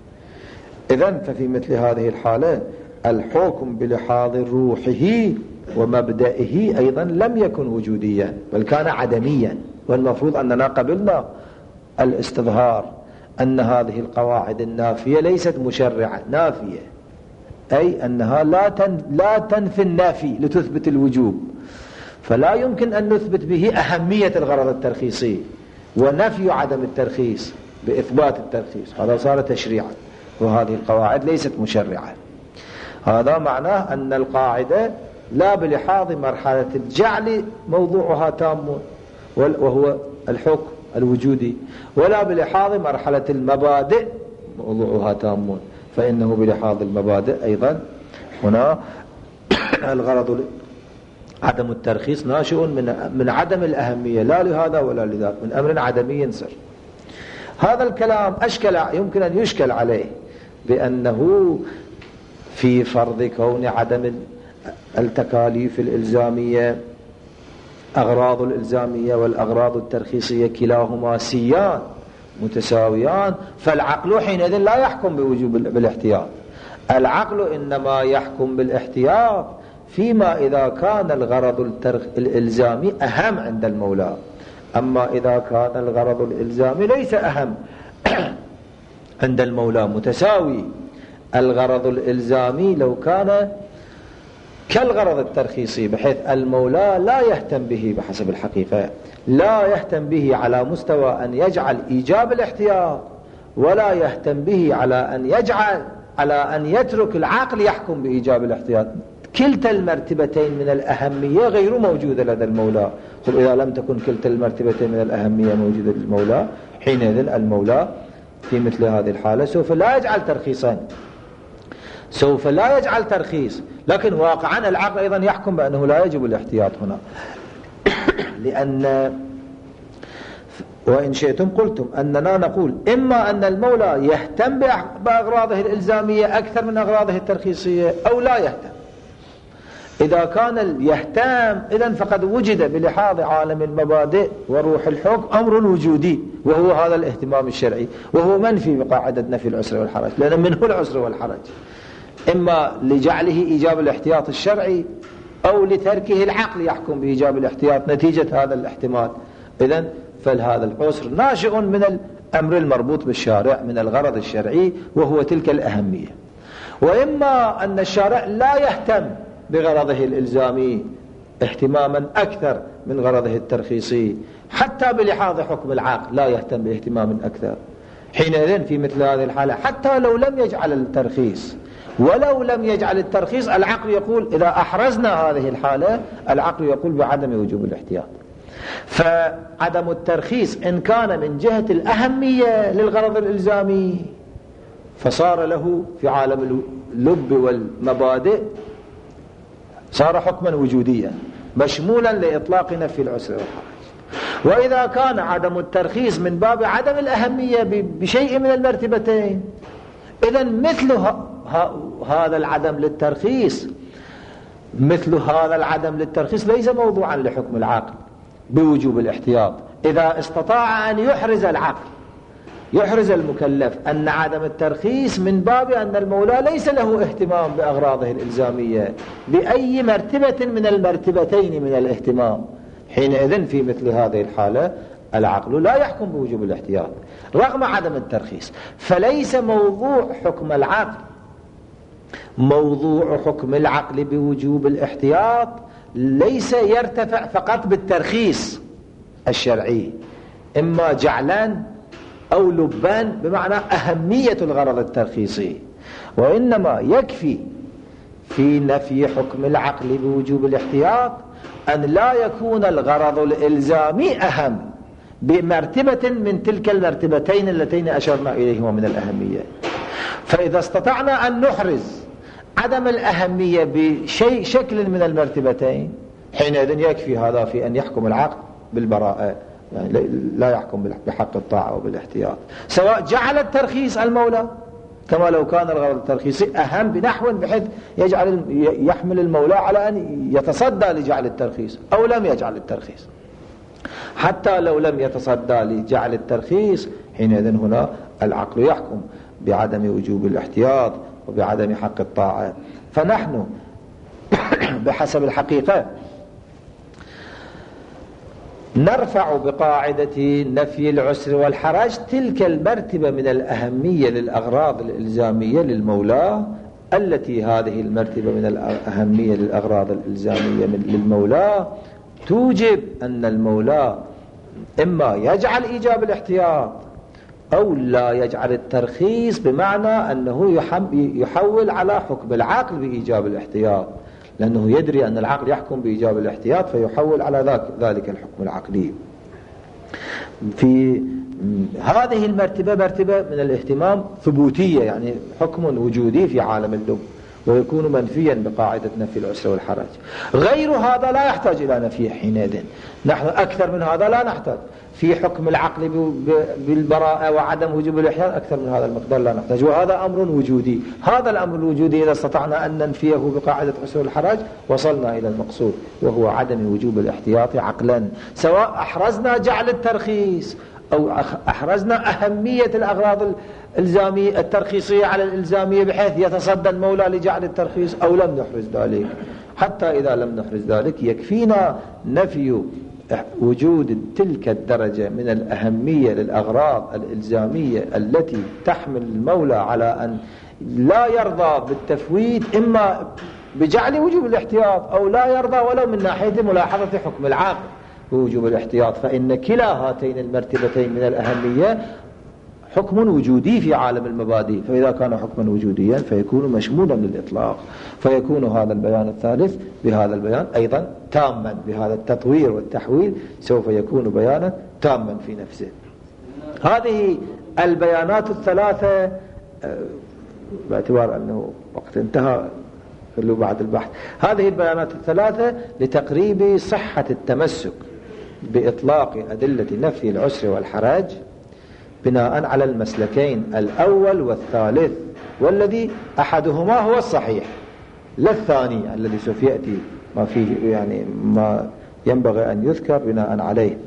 A: إذن ففي مثل هذه الحالة الحكم بلحاظ روحه ومبدئه أيضا لم يكن وجوديا بل كان عدميا. والمفروض أننا قبلنا الاستظهار أن هذه القواعد النافية ليست مشرعة، نافية أي أنها لا تنفي النافي لتثبت الوجوب، فلا يمكن أن نثبت به أهمية الغرض الترخيصي ونفي عدم الترخيص بإثبات الترخيص، هذا صار تشريعا، وهذه القواعد ليست مشرعة. هذا معناه أن القاعدة لا بلحاظ مرحلة الجعل موضوعها تام وهو الحكم الوجودي، ولا بلحاظ مرحلة المبادئ موضوعها تام، فإنه بلحاظ المبادئ أيضا هنا الغرض عدم الترخيص ناشئ من عدم الأهمية، لا لهذا ولا لذاك، من أمر عدمي صر. هذا الكلام يمكن أن يشكل عليه بأنه في فرض كون عدم التكاليف الإلزامية، أغراض الإلزامية والأغراض الترخيصية كلاهما سيان متساويان، فالعقل حينئذ لا يحكم بوجوب بالاحتياط. العقل إنما يحكم بالاحتياط فيما إذا كان الغرض الإلزامي أهم عند المولى. أما إذا كان الغرض الإلزامي ليس أهم عند المولى متساوي، الغرض الإلزامي لو كان كالغرض الترخيصي بحيث المولى لا يهتم به بحسب الحقيقة، لا يهتم به على مستوى أن يجعل إيجاب الاحتياط، ولا يهتم به على أن يترك العقل يحكم بإيجاب الاحتياط. كلتا المرتبتين من الأهمية غير موجودة لدى المولى. قل إذا لم تكن كلتا المرتبتين من الأهمية موجودة للمولى، حينئذ المولى في مثل هذه الحالة سوف لا يجعل ترخيصا، سوف لا يجعل ترخيص، لكن واقعا العقل أيضا يحكم بأنه لا يجب الاحتياط هنا. لأن وإن شئتم قلتم أننا نقول إما أن المولى يهتم بأغراضه الإلزامية أكثر من أغراضه الترخيصية أو لا يهتم. إذا كان يهتم إذن فقد وجد بلحاظ عالم المبادئ وروح الحكم أمر وجودي، وهو هذا الاهتمام الشرعي، وهو منفي بقاعدة نفي العسر والحرج، لأن منه العسر والحرج، إما لجعله إيجاب الاحتياط الشرعي أو لتركه العقل يحكم بإيجاب الاحتياط نتيجة هذا الاحتمال. إذن فهذا العسر ناشئ من الأمر المربوط بالشارع من الغرض الشرعي وهو تلك الأهمية. وإما أن الشارع لا يهتم بغرضه الإلزامي اهتماما أكثر من غرضه الترخيصي، حتى بلحاظ حكم العقل لا يهتم باهتمام أكثر. حينئذ في مثل هذه الحالة حتى لو لم يجعل الترخيص ولو لم يجعل الترخيص، العقل يقول إذا أحرزنا هذه الحالة العقل يقول بعدم وجوب الاحتياط. فعدم الترخيص إن كان من جهة الأهمية للغرض الإلزامي فصار له في عالم اللب والمبادئ صار حكما وجوديا مشمولا لإطلاق نفي العسر والحرج. وإذا كان عدم الترخيص من باب عدم الأهمية بشيء من المرتبتين، إذن مثل هذا العدم للترخيص ليس موضوعا لحكم العقل بوجوب الاحتياط. إذا استطاع أن يحرز المكلف أن عدم الترخيص من باب أن المولى ليس له اهتمام بأغراضه الإلزامية بأي مرتبة من المرتبتين من الاهتمام، حينئذ في مثل هذه الحالة العقل لا يحكم بوجوب الاحتياط رغم عدم الترخيص. فليس موضوع حكم العقل بوجوب الاحتياط ليس يرتفع فقط بالترخيص الشرعي، إما جعلان أو لبان بمعنى أهمية الغرض الترخيصي، وإنما يكفي في نفي حكم العقل بوجوب الاحتياط أن لا يكون الغرض الإلزامي أهم بمرتبة من تلك المرتبتين اللتين أشرنا إليهما من الأهمية. فإذا استطعنا أن نحرز عدم الأهمية شكل من المرتبتين، حينئذ يكفي هذا في أن يحكم العقل بالبراءة، يعني لا يحكم بحق الطاعة وبالاحتياط، سواء جعل الترخيص المولى كما لو كان الغرض الترخيصي أهم بنحو بحيث يحمل المولى على أن يتصدى لجعل الترخيص أو لم يجعل الترخيص. حتى لو لم يتصدى لجعل الترخيص، حينئذ هنا العقل يحكم بعدم وجوب الاحتياط وبعدم حق الطاعة. فنحن بحسب الحقيقة نرفع بقاعدة نفي العسر والحرج تلك المرتبة من الأهمية للأغراض الإلزامية للمولى، التي هذه المرتبة من الأهمية للأغراض الإلزامية للمولى توجب أن المولى إما يجعل إيجاب الاحتياط أو لا يجعل الترخيص، بمعنى أنه يحول على حكم العقل بإيجاب الاحتياط، لأنه يدري أن العقل يحكم بإيجاب الاحتياط فيحول على ذلك الحكم العقلي. في هذه المرتبة مرتبة من الاهتمام ثبوتية، يعني حكم وجودي في عالم اللب، ويكون منفيا بقاعدة نفي العسر والحرج. غير هذا لا يحتاج إلى نفيه حينئذ. نحن أكثر من هذا لا نحتاج في حكم العقل بالبراءة وعدم وجوب الإحياء، أكثر من هذا المقدار لا نحتاج، وهذا أمر وجودي. هذا الأمر الوجودي إذا استطعنا أن ننفيه بقاعدة عسر الحرج وصلنا إلى المقصود، وهو عدم وجوب الاحتياط عقلا، سواء أحرزنا جعل الترخيص أو أحرزنا أهمية الأغراض الإلزامية الترخيصية على الإلزامية بحيث يتصدى المولى لجعل الترخيص، أو لم نحرز ذلك. حتى إذا لم نحرز ذلك يكفينا نفي وجود تلك الدرجة من الأهمية للأغراض الإلزامية التي تحمل المولى على أن لا يرضى بالتفويت، إما بجعل وجوب الاحتياط أو لا يرضى ولو من ناحية ملاحظة حكم العاقل بوجوب الاحتياط. فإن كلا هاتين المرتبتين من الأهمية حكم وجودي في عالم المبادئ، فإذا كان حكما وجوديا فيكون مشمولا للإطلاق، فيكون هذا البيان الثالث بهذا البيان أيضا تاما، بهذا التطوير والتحويل سوف يكون بيانا تاما في نفسه. هذه البيانات الثلاثة باعتبار أنه وقت انتهى خلوا بعد البحث، هذه البيانات الثلاثة لتقريب صحة التمسك بإطلاق أدلة نفي العسر والحرج بناء على المسلكين الأول والثالث، والذي أحدهما هو الصحيح لا الثاني الذي سوف يأتي ما فيه يعني ما ينبغي أن يذكر بناء عليه.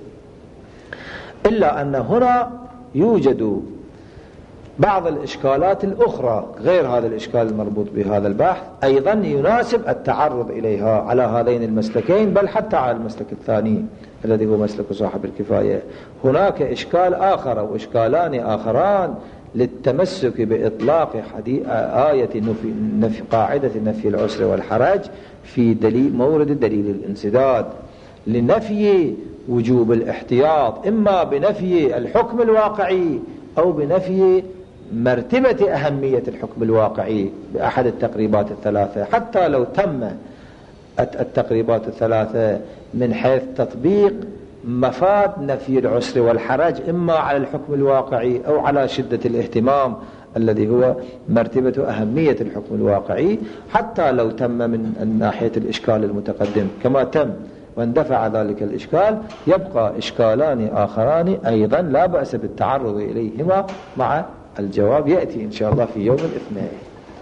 A: إلا أن هنا يوجد بعض الإشكالات الأخرى غير هذا الإشكال المربوط بهذا البحث أيضا يناسب التعرض إليها على هذين المسلكين، بل حتى على المسلك الثاني الذي هو مسلك صاحب الكفاية. هناك إشكال آخر أو إشكالان آخران للتمسك بإطلاق آية نفي قاعدة نفي العسر والحرج في مورد دليل الانسداد لنفي وجوب الاحتياط، إما بنفي الحكم الواقعي أو بنفي مرتبة أهمية الحكم الواقعي بأحد التقريبات الثلاثة. حتى لو تم التقريبات الثلاثة من حيث تطبيق مفاد نفي العسر والحرج إما على الحكم الواقعي أو على شدة الاهتمام الذي هو مرتبة أهمية الحكم الواقعي، حتى لو تم من ناحية الإشكال المتقدم كما تم واندفع ذلك الإشكال، يبقى إشكالان آخران أيضا لا بأس بالتعرض إليهما مع الجواب، يأتي إن شاء الله في يوم الاثنين.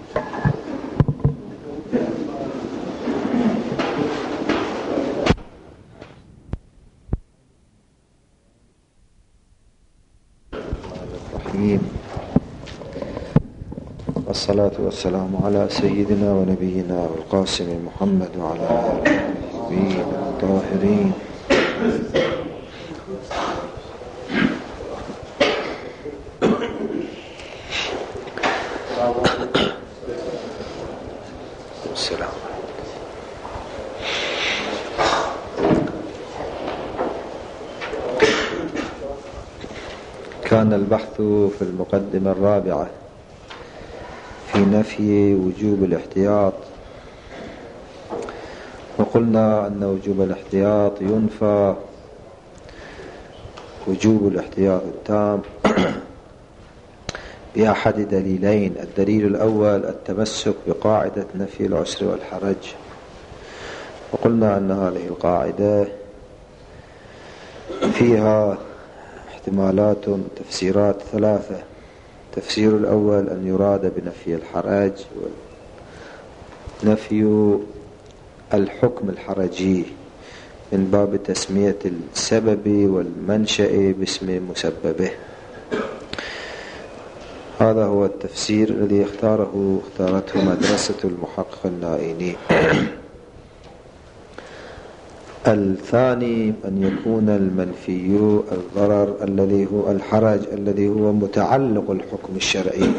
A: والصلاة والسلام على سيدنا ونبينا والقاسم محمد وعلى آله الطيبين الطاهرين. السلام. كان البحث في المقدمة الرابعة في نفي وجوب الاحتياط، وقلنا أن وجوب الاحتياط ينفى وجوب الاحتياط التام بأحد دليلين. الدليل الأول التمسك بقاعدة نفي العسر والحرج، وقلنا أن هذه القاعدة فيها احتمالات تفسيرات ثلاثة. التفسير الأول أن يراد بنفي الحرج نفي الحكم الحرجي من باب تسمية السبب والمنشأ باسم مسببه. هذا هو التفسير الذي اختارته مدرسة المحقق النائيني. الثاني أن يكون المنفي الضرر الذي هو الحرج الذي هو متعلق الحكم الشرعي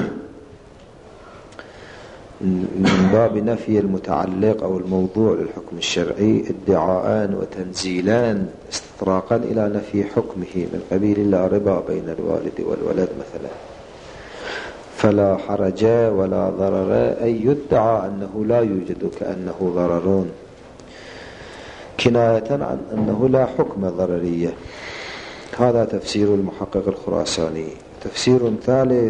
A: من باب نفي المتعلق أو الموضوع للحكم الشرعي ادعاءان وتنزيلان استطراقا إلى نفي حكمه من قبيل لا ربا بين الوالد والولد مثلا، فلا حرج ولا ضرر، أي يدعى أنه لا يوجد كأنه ضررون، كناية عن أنه لا حكم ضررية. هذا تفسير المحقق الخراساني. تفسير ثالث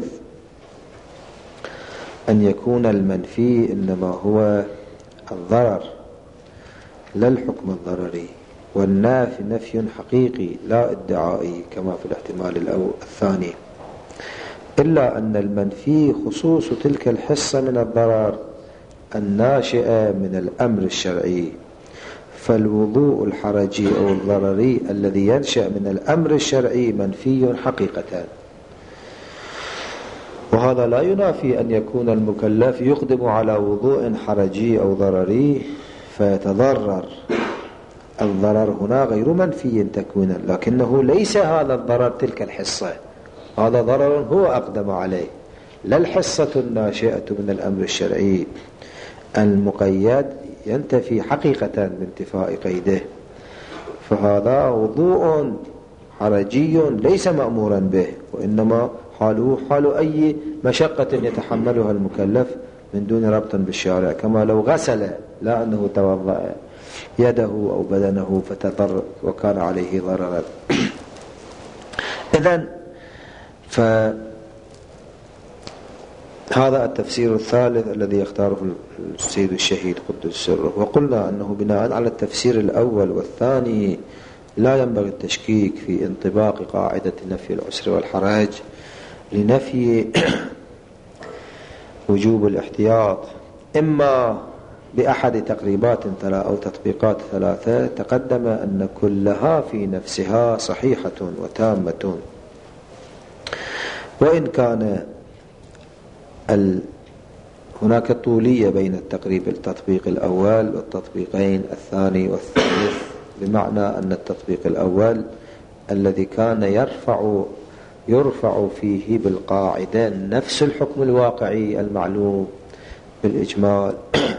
A: أن يكون المنفي إنما هو الضرر لا الحكم الضرري، والنافي نفي حقيقي لا ادعائي كما في الاحتمال الثاني، إلا أن المنفي خصوص تلك الحصة من الضرر الناشئة من الأمر الشرعي، فالوضوء الحرجي أو الضرري الذي ينشأ من الأمر الشرعي منفي حقيقة. وهذا لا ينافي أن يكون المكلف يقدم على وضوء حرجي أو ضرري فيتضرر. الضرر هنا غير منفي تكوينا، لكنه ليس هذا الضرر تلك الحصة، هذا ضرر هو أقدم عليه، لا الحصة الناشئة من الأمر الشرعي المقيد ينتفي حقيقة بانتفاء قيده. فهذا وضوء حرجي ليس مأمورا به، وإنما حاله حال أي مشقة يتحملها المكلف من دون ربط بالشارع، كما لو غسل لا أنه توضأ يده أو بدنه فتضر وكان عليه ضررا. إذن هذا التفسير الثالث الذي يختاره السيد الشهيد قدس سره. وقلنا أنه بناء على التفسير الأول والثاني لا ينبغي التشكيك في انطباق قاعدة نفي العسر والحرج لنفي وجوب الاحتياط، إما بأحد تقريبات أو تطبيقات ثلاثة تقدم أن كلها في نفسها صحيحة وتامة، وإن كان هناك طولية بين التطبيق الأول والتطبيقين الثاني والثالث، بمعنى أن التطبيق الأول الذي كان يرفع فيه بالقاعدة نفس الحكم الواقعي المعلوم بالإجمال،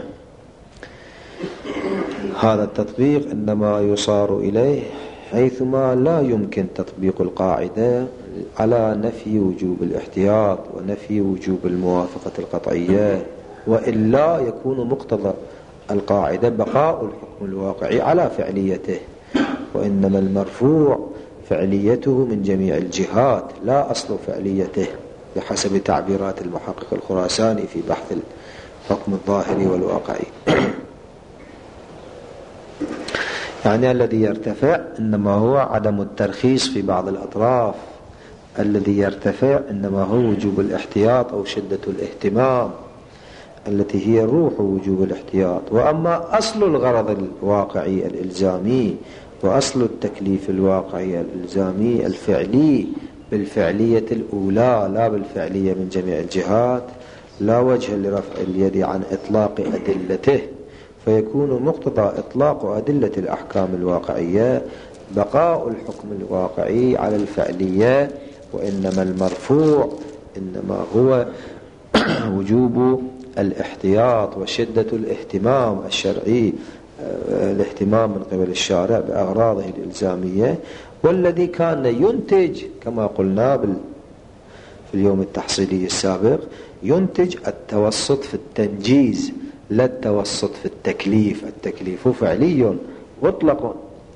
A: هذا التطبيق إنما يصار إليه حيثما لا يمكن تطبيق القاعدة على نفي وجوب الاحتياط ونفي وجوب الموافقة القطعية، وإلا يكون مقتضى القاعدة بقاء الحكم الواقعي على فعليته، وإنما المرفوع فعليته من جميع الجهات لا أصل فعليته بحسب تعبيرات المحقق الخراساني في بحث الحكم الظاهري والواقعي. يعني الذي يرتفع إنما هو عدم الترخيص في بعض الأطراف، الذي يرتفع إنما هو وجوب الاحتياط أو شدة الاهتمام التي هي روح وجوب الاحتياط. وأما أصل الغرض الواقعي الإلزامي وأصل التكليف الواقعي الإلزامي الفعلي بالفعلية الأولى لا بالفعلية من جميع الجهات، لا وجه لرفع اليد عن إطلاق أدلته، فيكون مقتضى إطلاق أدلة الأحكام الواقعية بقاء الحكم الواقعي على الفعلية، وإنما المرفوع إنما هو وجوب الاحتياط وشدة الاهتمام الشرعي، الاهتمام من قبل الشارع بأغراضه الإلزامية، والذي كان ينتج كما قلنا في اليوم التحصيلي السابق ينتج التوسط في التنجيز لا التوسط في التكليف. التكليف فعلي مطلق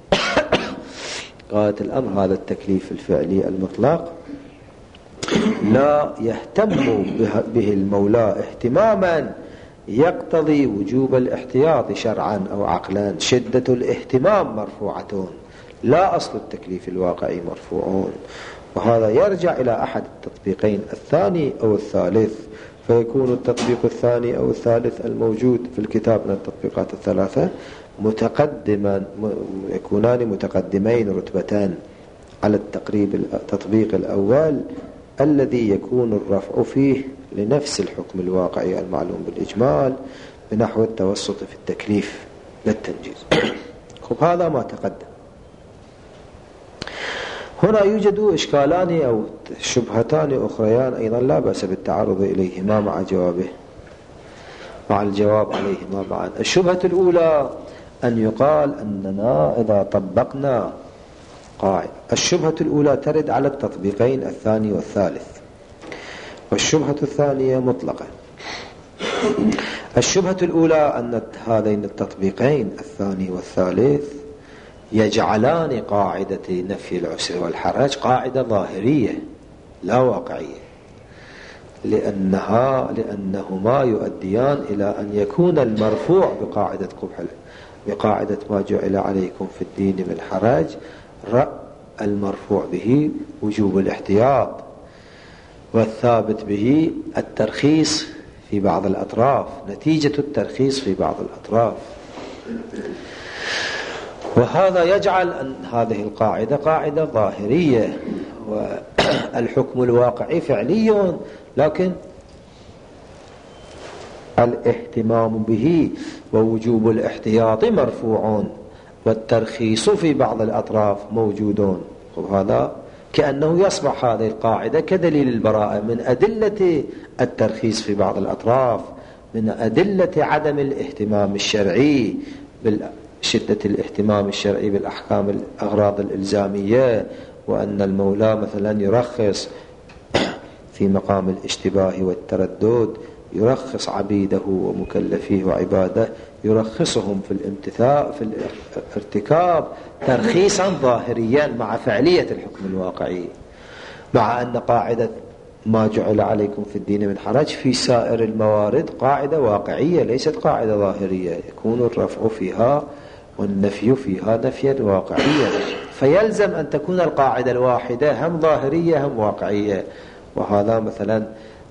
A: غاية الأمر هذا التكليف الفعلي المطلق لا يهتم به المولى اهتماما يقتضي وجوب الاحتياط شرعا أو عقلا. شدة الاهتمام مرفوعة لا أصل التكليف الواقعي مرفوعون، وهذا يرجع إلى أحد التطبيقين الثاني أو الثالث، فيكون التطبيق الثاني أو الثالث الموجود في الكتاب من التطبيقات الثلاثة يكونان متقدمين رتبتان على التطبيق الأول الذي يكون الرفع فيه لنفس الحكم الواقعي المعلوم بالإجمال بنحو التوسط في التكليف للتنجيز. هذا ما تقدم. هنا يوجد إشكالان أو شبهتان أخريان أيضا لا بأس بالتعرض إليهما مع الجواب عليهما معا. الشبهة الأولى أن يقال أننا إذا طبقنا قاعدة، الشبهة الأولى ترد على التطبيقين الثاني والثالث، والشبهة الثانية مطلقة. الشبهة الأولى أن هذين التطبيقين الثاني والثالث يجعلان قاعدة نفي العسر والحرج قاعدة ظاهرية لا واقعية، لأنهما يؤديان إلى أن يكون المرفوع بقاعدة ما جعل عليكم في الدين من حرج المرفوع به وجوب الاحتياط، والثابت به الترخيص في بعض الأطراف، نتيجة الترخيص في بعض الأطراف. وهذا يجعل أن هذه القاعدة قاعدة ظاهرية، والحكم الواقعي فعلي، لكن الاهتمام به ووجوب الاحتياط مرفوعون والترخيص في بعض الأطراف موجودون. وهذا كأنه يصبح هذه القاعدة كدليل البراءة من أدلة الترخيص في بعض الأطراف، من أدلة عدم الاهتمام الشرعي شدة الاهتمام الشرعي بالأحكام الأغراض الإلزامية، وأن المولى مثلا يرخص في مقام الاشتباه والتردد، يرخص عبيده ومكلفيه وعباده، يرخصهم في الارتكاب ترخيصا ظاهريا مع فعلية الحكم الواقعي، مع أن قاعدة ما جعل عليكم في الدين من حرج في سائر الموارد قاعدة واقعية ليست قاعدة ظاهرية، يكون الرفع فيها والنفي فيها نفيا واقعيا، فيلزم أن تكون القاعدة الواحدة هم ظاهرية هم واقعية. وهذا مثلا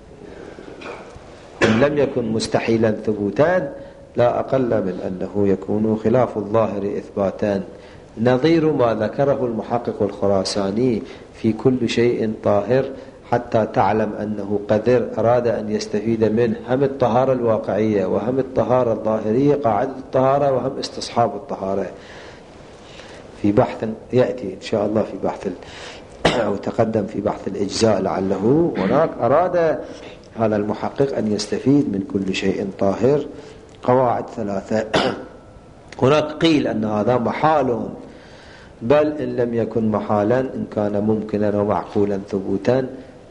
A: إن لم يكن مستحيلا ثبوتا لا أقل من أنه يكون خلاف الظاهر إثباتا، نظير ما ذكره المحقق الخراساني في كل شيء طاهر حتى تعلم أنه قدر أراد أن يستفيد منه هم الطهارة الواقعية وهم الطهارة الظاهرية، قاعدة الطهارة وهم استصحاب الطهارة، في بحث يأتي إن شاء الله في بحث أو تقدم في بحث الإجزاء، لعله هناك أراد هذا المحقق أن يستفيد من كل شيء طاهر قواعد ثلاثة. هناك قيل أن هذا محال، بل إن لم يكن محالا إن كان ممكنا ومعقولا ثبوتا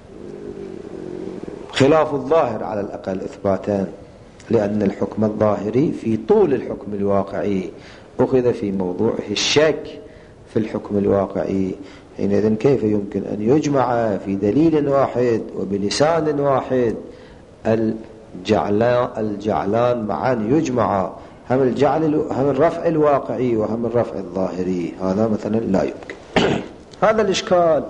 A: خلاف الظاهر على الأقل إثباتا، لأن الحكم الظاهري في طول الحكم الواقعي أخذ في موضوعه الشك في الحكم الواقعي، حينئذ كيف يمكن أن يجمع في دليل واحد وبلسان واحد الجعلان معا يجمع هم الرفع الواقعي وهم الرفع الظاهري، هذا مثلا لا يمكن. هذا الإشكال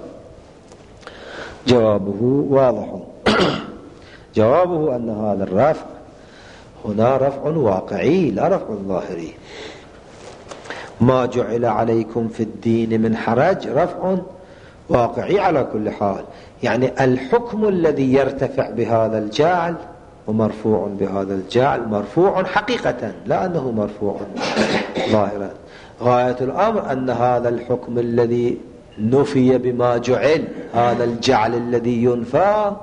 A: جوابه واضح. جوابه أن هذا الرفع هنا رفع واقعي لا رفع ظاهري. ما جعل عليكم في الدين من حرج رفع واقعي على كل حال، يعني الحكم الذي يرتفع بهذا الجعل ومرفوع بهذا الجعل مرفوع حقيقة، لا أنه مرفوع ظاهرا. غاية الأمر أن هذا الحكم الذي نفي بما جعل، هذا الجعل الذي ينفى،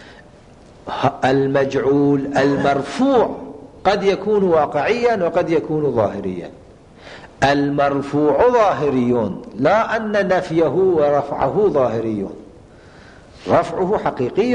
A: المجعول المرفوع قد يكون واقعيا وقد يكون ظاهريا. المرفوع ظاهري، لا أن نفيه ورفعه ظاهري، رفعه حقيقي.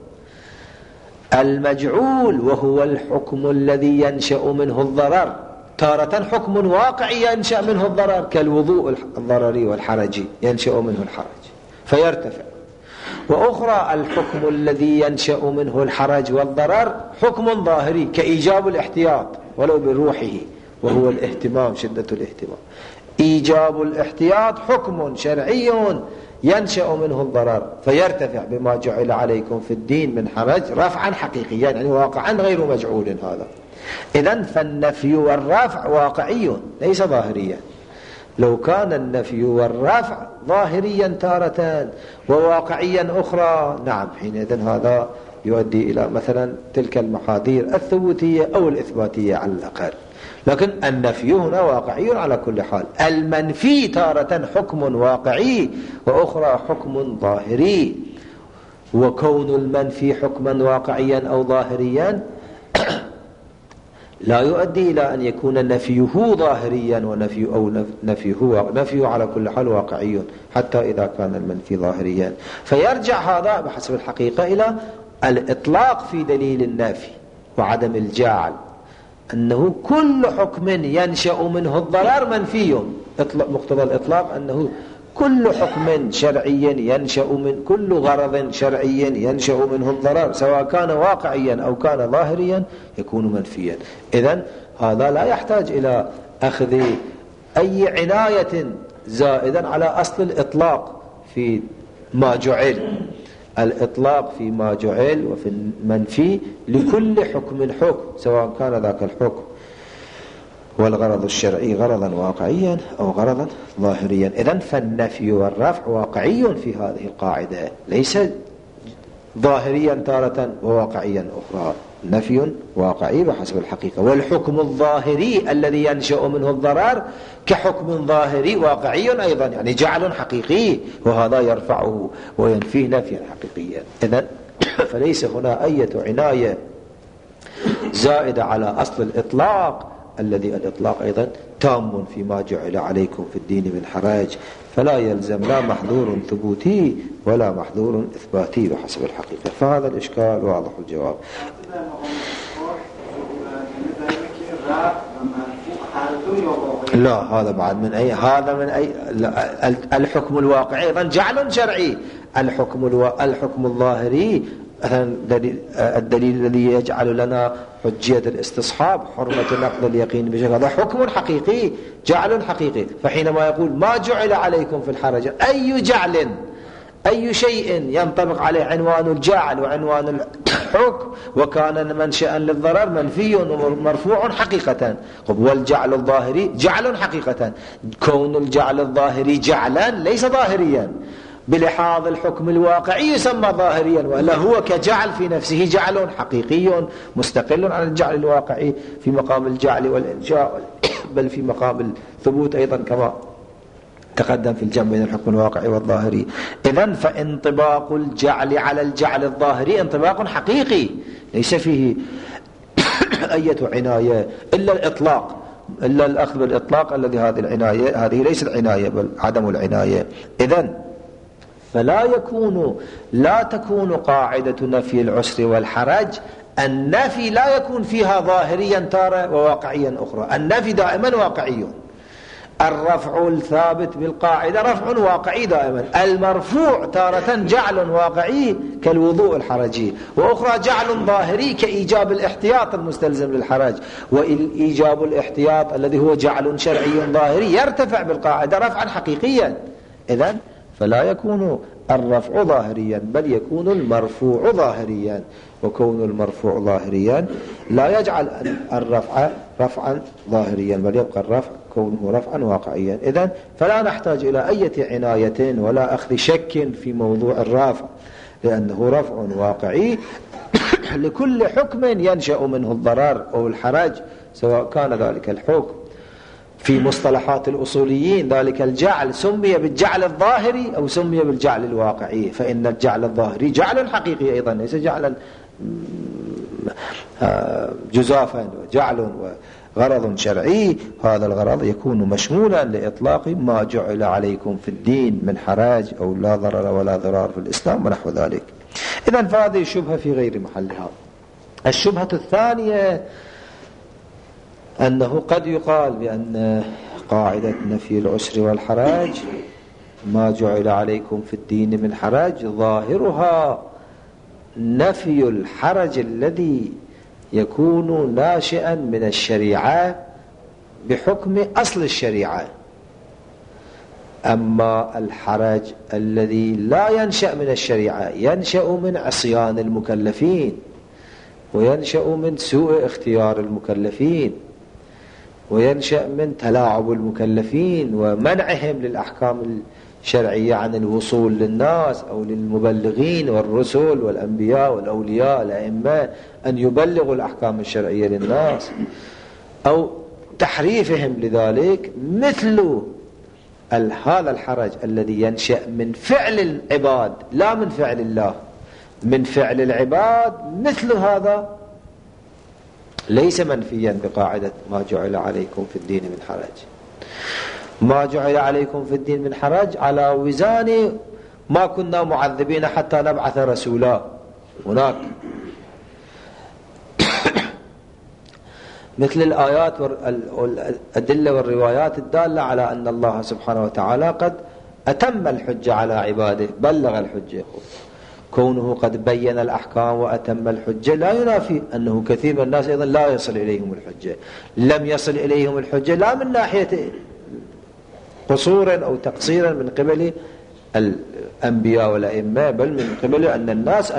A: المجعول وهو الحكم الذي ينشأ منه الضرر، تارة حكم واقعي ينشأ منه الضرر كالوضوء الضرري والحرجي ينشأ منه الحرج فيرتفع، وأخرى الحكم الذي ينشأ منه الحرج والضرر حكم ظاهري كإيجاب الاحتياط ولو بروحه، وهو الاهتمام، شدة الاهتمام. إيجاب الاحتياط حكم شرعي ينشأ منه الضرر فيرتفع بما جعل عليكم في الدين من حرج رفعا حقيقيا، يعني واقعا غير مجعول هذا. إذن فالنفي والرفع واقعي ليس ظاهريا. لو كان النفي والرفع ظاهريا تارة وواقعيا أخرى، نعم، حينئذ هذا يؤدي إلى مثلا تلك المحاذير الثبوتية أو الإثباتية على الأقل. لكن النفي هنا واقعي على كل حال. المنفي تارة حكم واقعي وأخرى حكم ظاهري، وكون المنفي حكما واقعيا أو ظاهريا لا يؤدي إلى أن يكون نفيه ظاهريا نفيه على كل حال واقعي حتى إذا كان المنفي ظاهريا. فيرجع هذا بحسب الحقيقة إلى الإطلاق في دليل النفي وعدم الجعل، أنه كل حكم ينشأ منه الضرر منفي. مقتضى الإطلاق أنه كل حكم شرعي ينشأ من كل غرض شرعي ينشأ منه الضرر سواء كان واقعيا أو كان ظاهريا يكون منفيا. إذن هذا لا يحتاج إلى أخذ أي عناية زائدا على أصل الإطلاق في ما جعل. الإطلاق في ما جعل وفي المنفي لكل حكم سواء كان ذاك الحكم والغرض الشرعي غرضا واقعيا أو غرضا ظاهريا. إذن فالنفي والرفع واقعي في هذه القاعدة، ليس ظاهريا تارة وواقعيا أخرى. نفي واقعي بحسب الحقيقة. والحكم الظاهري الذي ينشأ منه الضرر كحكم ظاهري واقعي أيضا، يعني جعل حقيقي، وهذا يرفعه وينفيه نفيا حقيقيا. إذن فليس هنا أي عناية زائدة على أصل الإطلاق الذي الإطلاق أيضا تام فيما جعل عليكم في الدين من حرج، فلا يلزم لا محذور ثبوتي ولا محذور إثباتي بحسب الحقيقة. فهذا الإشكال واضح الجواب. لا، هذا بعد من أي الحكم الواقعي أيضا جعل شرعي. الحكم الظاهري الدليل الذي يجعل لنا حجية الاستصحاب حرمة نقض اليقين بشكل، هذا حكم حقيقي جعل حقيقي. فحينما يقول ما جعل عليكم في الحرج، أي جعل، أي شيء ينطبق عليه عنوان الجعل وعنوان الحكم وكان منشأ للضرر منفي ومرفوع حقيقة. والجعل الظاهري جعل حقيقة. كون الجعل الظاهري جعلا ليس ظاهريا بلحاظ الحكم الواقعي يسمى ظاهريا، ولا هو كجعل في نفسه جعل حقيقي مستقل عن الجعل الواقعي في مقام الجعل والإنشاء، بل في مقام الثبوت أيضا كما تقدم في الجمع بين الحكم الواقعي والظاهري. إذن فانطباق الجعل على الجعل الظاهري انطباق حقيقي ليس فيه أي عناية إلا الإطلاق، إلا الأخذ بالإطلاق الذي هذه العناية هذه ليست عناية بل عدم العناية. إذن لا تكون قاعدة نفي العسر والحرج، النفي لا يكون فيها ظاهريا تارة وواقعيا أخرى. النفي دائما واقعي، الرفع الثابت بالقاعدة رفع واقعي دائما، المرفوع تارة جعل واقعي كالوضوء الحرجي، وأخرى جعل ظاهري كإيجاب الاحتياط المستلزم للحرج، وإيجاب الاحتياط الذي هو جعل شرعي ظاهري يرتفع بالقاعدة رفعا حقيقيا. إذن فلا يكون الرفع ظاهريا بل يكون المرفوع ظاهريا، وكون المرفوع ظاهريا لا يجعل الرفع رفعا ظاهريا بل يبقى الرفع كونه رفعا واقعيا. إذن فلا نحتاج إلى أي عناية ولا أخذ شك في موضوع الرفع، لأنه رفع واقعي لكل حكم ينشأ منه الضرر أو الحرج، سواء كان ذلك الحكم في مصطلحات الأصوليين ذلك الجعل سمي بالجعل الظاهري أو سمي بالجعل الواقعي، فإن الجعل الظاهري جعل حقيقي أيضا ليس جعلا جزافا، وجعل وغرض شرعي، هذا الغرض يكون مشمولا لإطلاق ما جعل عليكم في الدين من حرج أو لا ضرر ولا ضرار في الإسلام ونحو ذلك. إذن فهذه شبهة في غير محلها. الشبهة الثانية أنه قد يقال بأن قاعدة نفي العسر والحرج ما جعل عليكم في الدين من حرج ظاهرها نفي الحرج الذي يكون ناشئا من الشريعة بحكم أصل الشريعة، أما الحرج الذي لا ينشأ من الشريعة ينشأ من عصيان المكلفين، وينشأ من سوء اختيار المكلفين، وينشأ من تلاعب المكلفين ومنعهم للأحكام الشرعية عن الوصول للناس أو للمبلغين والرسل والأنبياء والأولياء الأئمة أن يبلغوا الأحكام الشرعية للناس، أو تحريفهم لذلك، مثل هذا الحرج الذي ينشأ من فعل العباد لا من فعل الله، من فعل العباد، مثل هذا ليس منفيا بقاعدة ما جعل عليكم في الدين من حرج. ما جعل عليكم في الدين من حرج على وزان ما كنا معذبين حتى نبعث رسولا، هناك مثل الآيات والأدلة والروايات الدالة على أن الله سبحانه وتعالى قد أتم الحجة على عباده، بلغ الحجة. كونه قد بين الأحكام وأتم الحجة لا ينافي أنه كثير من الناس أيضا لا يصل إليهم الحجة، لم يصل إليهم الحجة لا من ناحية قصورا أو تقصيرا من قبل الأنبياء والأئمة، بل من قبل أن الناس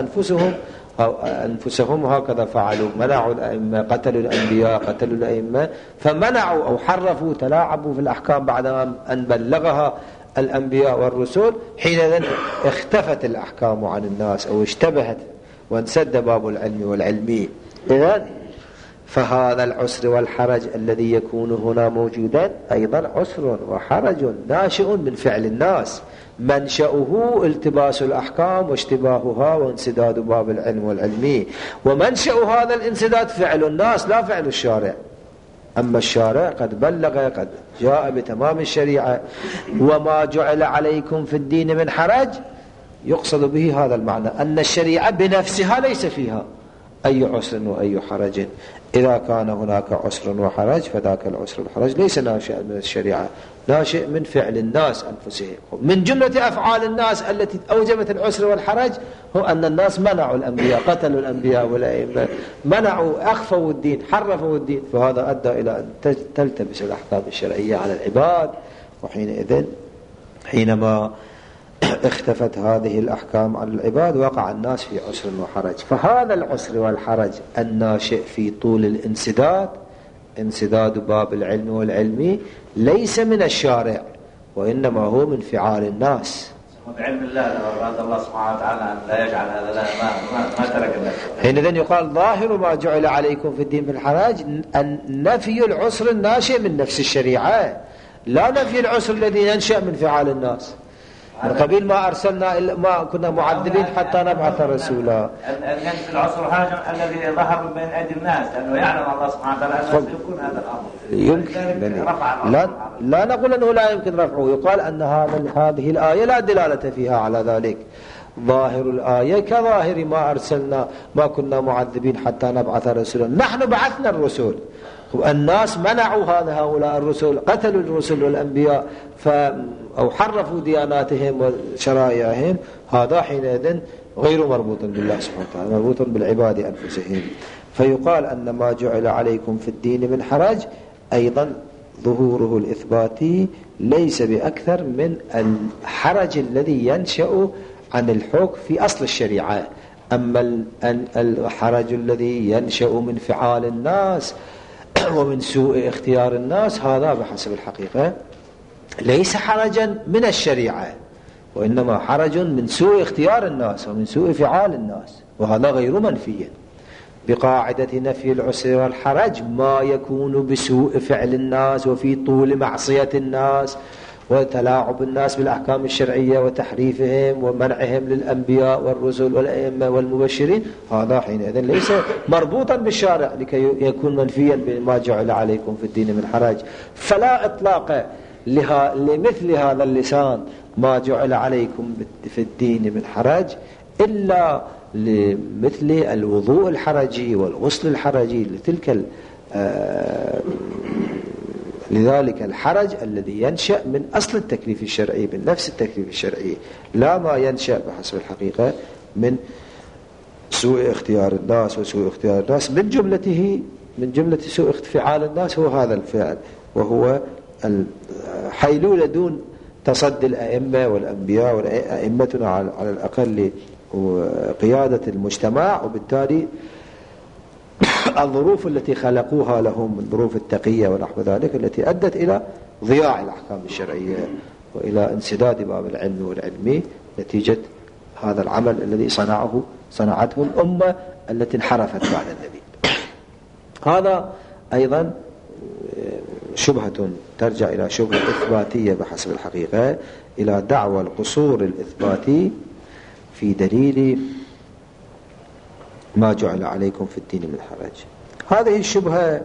A: أنفسهم هكذا فعلوا، منعوا الأئمة، قتلوا الأنبياء، قتلوا الأئمة، فمنعوا أو حرفوا تلاعبوا في الأحكام بعد أن بلغها الأنبياء والرسل، حينئذ اختفت الأحكام عن الناس أو اشتبهت وانسد باب العلم والعلمي. إذن فهذا العسر والحرج الذي يكون هنا موجودا أيضا عسر وحرج ناشئ من فعل الناس، منشأه التباس الأحكام واشتباهها وانسداد باب العلم والعلمي، ومنشأ هذا الانسداد فعل الناس لا فعل الشارع. أما الشارع قد بلغ، قد جاء بتمام الشريعة، وما جعل عليكم في الدين من حرج يقصد به هذا المعنى، أن الشريعة بنفسها ليس فيها أي عسر وأي حرج. إذا كان هناك عسر وحرج فذاك العسر والحرج ليس ناشئ من الشريعة، ناشئ من فعل الناس أنفسهم. من جملة أفعال الناس التي أوجبت العسر والحرج هو أن الناس منعوا الأنبياء، قتلوا الأنبياء والأئمة، منعوا، أخفوا الدين، حرفوا الدين، فهذا أدى إلى أن تلتبس الأحكام الشرعية على العباد. وحينئذ حينما اختفت هذه الأحكام على العباد وقع الناس في عسر وحرج. فهذا العسر والحرج الناشئ في طول الانسداد، انسداد باب العلم والعلمي، ليس من الشارع وإنما هو من فعال الناس.
B: بعلم الله لو أراد الله سبحانه وتعالى أن لا يجعل هذا، لا ما ترك الله.
A: حينئذ يقال ظاهر ما جعل عليكم في الدين من حرج أن نفي العسر الناشئ من نفس الشريعة، لا نفي العسر الذي ينشأ من فعال الناس، من قبيل ما أرسلنا ما كنا معذبين حتى نبعث رسولا.
B: أن ينفي العسر حاجة الذي ظهر بين أيدي الناس، لأنه يعلم الله سبحانه وتعالى أنه يكون هذا الأمر.
A: يمكن لا نقول أنه لا يمكن رفعه، يقال أن هذه الآية لا دلالة فيها على ذلك، ظاهر الآية كظاهر ما كنا معذبين حتى نبعث رسولا. نحن بعثنا الرسل، الناس منعوا هؤلاء الرسل، قتلوا الرسل والأنبياء أو حرفوا دياناتهم وشرائعهم، هذا حينئذ غير مربوط بالله سبحانه وتعالى، مربوط بالعباد أنفسهم. فيقال أن ما جعل عليكم في الدين من حرج أيضا ظهوره الإثباتي ليس بأكثر من الحرج الذي ينشأ عن الحكم في أصل الشريعة. أما الحرج الذي ينشأ من فعال الناس ومن سوء اختيار الناس، هذا بحسب الحقيقة ليس حرجا من الشريعة، وإنما حرج من سوء اختيار الناس ومن سوء فعال الناس، وهذا غير منفي. بقاعدة نفي العسر والحرج ما يكون بسوء فعل الناس وفي طول معصية الناس وتلاعب الناس بالأحكام الشرعية وتحريفهم ومنعهم للأنبياء والرسل والأئمة والمبشرين، هذا حينئذ ليس مربوطا بالشارع لكي يكون منفيا بما جعل عليكم في الدين من حرج. فلا إطلاق لمثل هذا اللسان ما جعل عليكم في الدين من حرج إلا لمثل الوضوء الحرجي والغسل الحرجي لذلك الحرج الذي ينشأ من أصل التكليف الشرعي، من نفس التكليف الشرعي، لا ما ينشأ بحسب الحقيقة من سوء اختيار الناس وسوء اختيار الناس. من جملة سوء فعال الناس هو هذا الفعل، وهو الحيلولة دون تصدي الأئمة والأنبياء وأئمتنا على الأقل وقيادة المجتمع، وبالتالي الظروف التي خلقوها لهم من ظروف التقية ونحو ذلك التي أدت إلى ضياع الأحكام الشرعية وإلى انسداد باب العلم والعلمي نتيجة هذا العمل الذي صنعته الأمة التي انحرفت بعد النبي. هذا أيضا شبهة ترجع إلى شبهة إثباتية بحسب الحقيقة، إلى دعوى القصور الإثباتي في دليل ما جعل عليكم في الدين من حرج. هذه الشبهة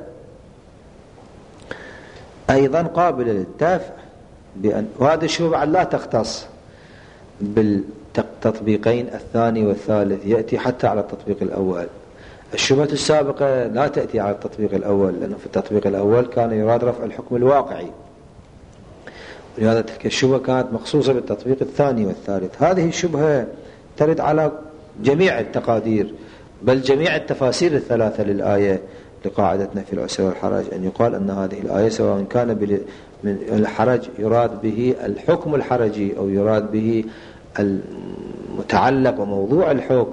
A: أيضا قابلة للدفع وهذه الشبهة لا تختص بالتطبيقين الثاني والثالث، يأتي حتى على التطبيق الأول. الشبهة السابقة لا تأتي على التطبيق الأول، لأنه في التطبيق الأول كان يراد رفع الحكم الواقعي، ولهذا تلك الشبهة كانت مخصوصة بالتطبيق الثاني والثالث. هذه الشبهة ترد على جميع التقادير بل جميع التفاسير الثلاثة للآية لقاعدة نفي العسر والحرج، أن يقال أن هذه الآية سواء كان من الحرج يراد به الحكم الحرجي أو يراد به المتعلق وموضوع الحكم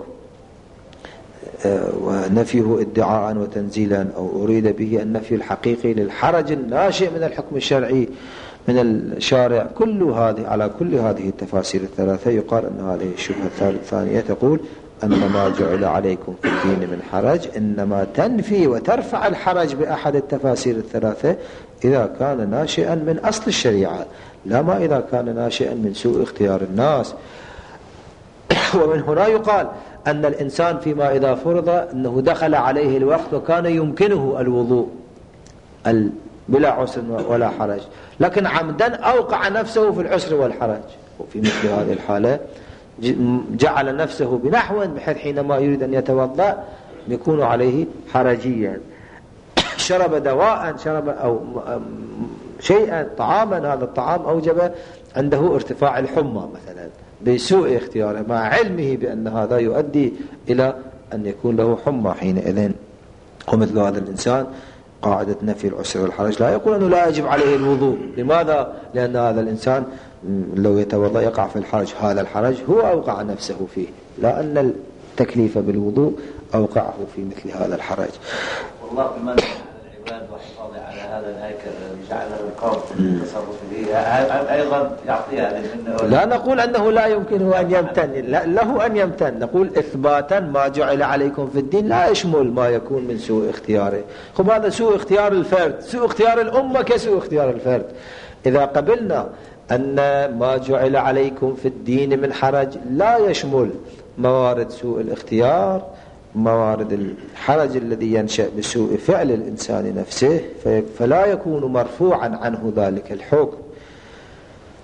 A: ونفيه ادعاء وتنزيلا، أو أريد به النفي الحقيقي للحرج الناشئ من الحكم الشرعي من الشارع. على كل هذه التفاسير الثلاثة يقال أن هذه الشبهة الثانية تقول أن ما جعل عليكم في الدين من حرج إنما تنفي وترفع الحرج بأحد التفاسير الثلاثة إذا كان ناشئا من أصل الشريعة، لا ما إذا كان ناشئا من سوء اختيار الناس. ومن هنا يقال أن الإنسان فيما إذا فرض أنه دخل عليه الوقت وكان يمكنه الوضوء بلا عسر ولا حرج، لكن عمدا أوقع نفسه في العسر والحرج، وفي مثل هذه الحالة جعل نفسه بنحو بحيث حينما يريد أن يتوضأ يكون عليه حرجيا. شرب دواء، شرب أو شيئا طعاما، هذا الطعام أوجب عنده ارتفاع الحمى مثلا بسوء اختياره مع علمه بأن هذا يؤدي إلى أن يكون له حمى حينئذ. ومثل هذا الإنسان قاعدة نفي العسر والحرج لا يقول أنه لا يجب عليه الوضوء. لماذا؟ لأن هذا الإنسان لو يتوضأ يقع في الحرج، هذا الحرج هو أوقع نفسه فيه، لا أن التكليف بالوضوء أوقعه في مثل هذا الحرج.
B: والله بمن على العباد والحفاظ على هذا الهيكل الذي جعل القوم التصرف فيه أيضا يعطيها.
A: لا نقول أنه لا يمكنه أن يمتن، له أن يمتن. نقول إثباتا ما جعل عليكم في الدين لا يشمل ما يكون من سوء اختياره. خب هذا سوء اختيار الفرد، سوء اختيار الأمة كسوء اختيار الفرد. إذا قبلنا أن ما جعل عليكم في الدين من حرج لا يشمل موارد سوء الاختيار، موارد الحرج الذي ينشأ بسوء فعل الإنسان نفسه، فلا يكون مرفوعا عنه ذلك الحكم.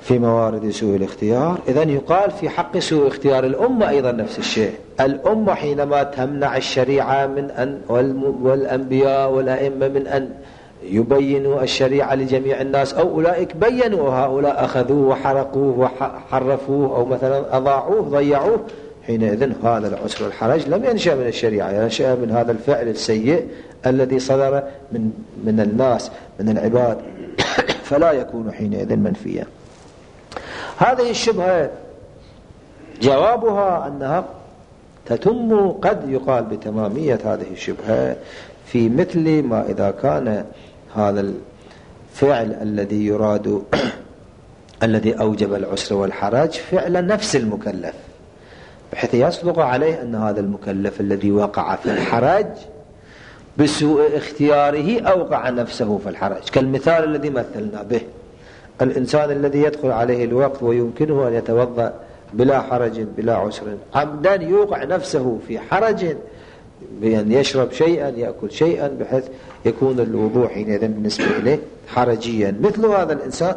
A: في موارد سوء الاختيار. إذن يقال في حق سوء اختيار الأمة أيضا نفس الشيء. الأمة حينما تمنع الشريعة من أن والأنبياء والأئمة من أن يبينوا الشريعة لجميع الناس، أو أولئك بينوا وهؤلاء أخذوه وحرقوه وحرفوه أو مثلا أضاعوه ضيعوه، حينئذ هذا العسر والحرج لم ينشأ من الشريعة، ينشأ من هذا الفعل السيء الذي صدر من الناس من العباد فلا يكون حينئذ منفيا. هذه الشبهة جوابها أنها تتم قد يقال بتمامية هذه الشبهة في مثل ما إذا كان هذا الفعل الذي يراد الذي أوجب العسر والحرج فعل نفس المكلف، بحيث يصدق عليه أن هذا المكلف الذي وقع في الحرج بسوء اختياره أوقع نفسه في الحرج، كالمثال الذي مثلنا به، الإنسان الذي يدخل عليه الوقت ويمكنه أن يتوضأ بلا حرج بلا عسر، عمدا يوقع نفسه في حرج بأن يشرب شيئا يأكل شيئا بحيث يكون الوضوء حينئذ بالنسبة إليه حرجيا. مثل هذا الإنسان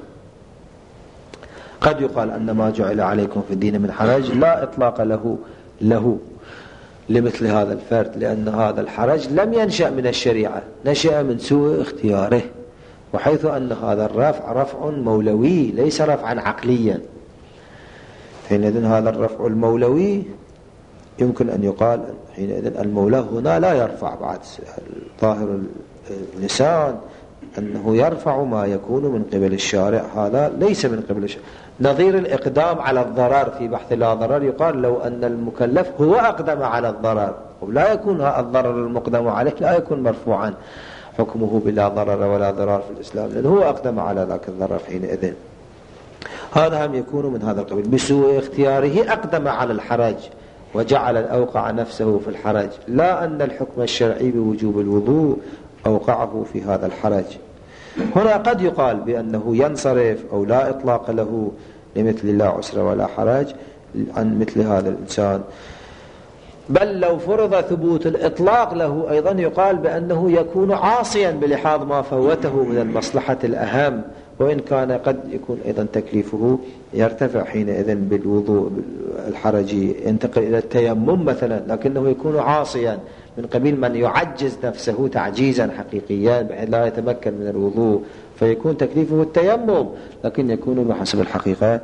A: قد يقال أن ما جعل عليكم في الدين من حرج لا إطلاق له لمثل هذا الفرد، لأن هذا الحرج لم ينشأ من الشريعة، نشأ من سوء اختياره، وحيث أن هذا الرفع رفع مولوي ليس رفعا عقليا، حينئذ هذا الرفع المولوي يمكن أن يقال حينئذ المولى هنا لا يرفع بعد ظاهر اللسان أنه يرفع ما يكون من قبل الشارع، هذا ليس من قبل الشارع. نظير الإقدام على الضرر في بحث لا ضرر يقال لو أن المكلف هو أقدم على الضرر، ولا يكون الضرر المقدم عليه لا يكون مرفوعا حكمه بلا ضرر ولا ضرار في الإسلام، لأنه هو أقدم على ذاك الضرر حينئذ. هذا هم يكون من هذا القبيل، بسوء اختياره أقدم على الحرج وجعل أوقع نفسه في الحرج، لا أن الحكم الشرعي بوجوب الوضوء أوقعه في هذا الحرج. هنا قد يقال بأنه ينصرف أو لا إطلاق له لمثل لا عسر ولا حرج عن مثل هذا الإنسان، بل لو فرض ثبوت الإطلاق له أيضا يقال بأنه يكون عاصيا بلحاظ ما فوته من المصلحة الأهم، وإن كان قد يكون أيضا تكليفه يرتفع حينئذ بالوضوء الحرجي ينتقل إلى التيمم مثلا، لكنه يكون عاصيا من قبيل من يعجز نفسه تعجيزا حقيقيا بحيث لا يتمكن من الوضوء، فيكون تكليفه التيمم، لكن يكون بحسب الحقيقة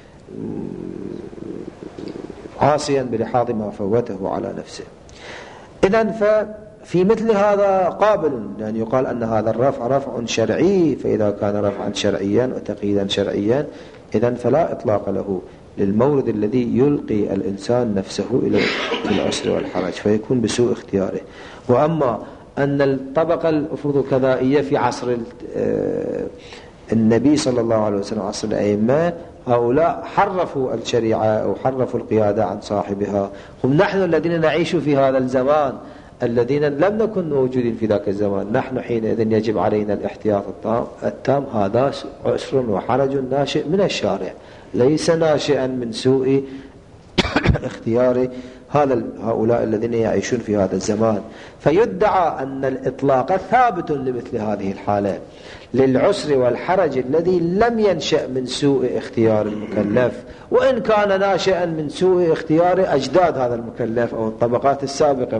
A: عاصيا بلحاظ ما فوته على نفسه. إذن ففي مثل هذا قابل لأن يقال أن هذا الرفع رفع شرعي، فإذا كان رفعا شرعيا وتقييدا شرعيا إذن فلا إطلاق له للمورد الذي يلقي الإنسان نفسه إلى العسر والحرج فيكون بسوء اختياره. وأما أن الطبقة الأفرض كذائية في عصر النبي صلى الله عليه وسلم عصر الأئمة هؤلاء حرفوا الشريعة أو حرفوا القيادة عن صاحبها، هم نحن الذين نعيش في هذا الزمان الذين لم نكن موجودين في ذاك الزمان، نحن حينئذ يجب علينا الاحتياط التام. هذا عسر وحرج ناشئ من الشارع ليس ناشئا من سوء اختيار هؤلاء الذين يعيشون في هذا الزمان، فيدعى أن الإطلاق ثابت لمثل هذه الحالة للعسر والحرج الذي لم ينشأ من سوء اختيار المكلف، وإن كان ناشئا من سوء اختيار أجداد هذا المكلف أو الطبقات السابقة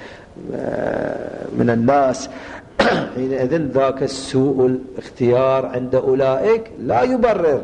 A: من الناس. حينئذ ذاك السوء الاختيار عند أولئك لا يبرر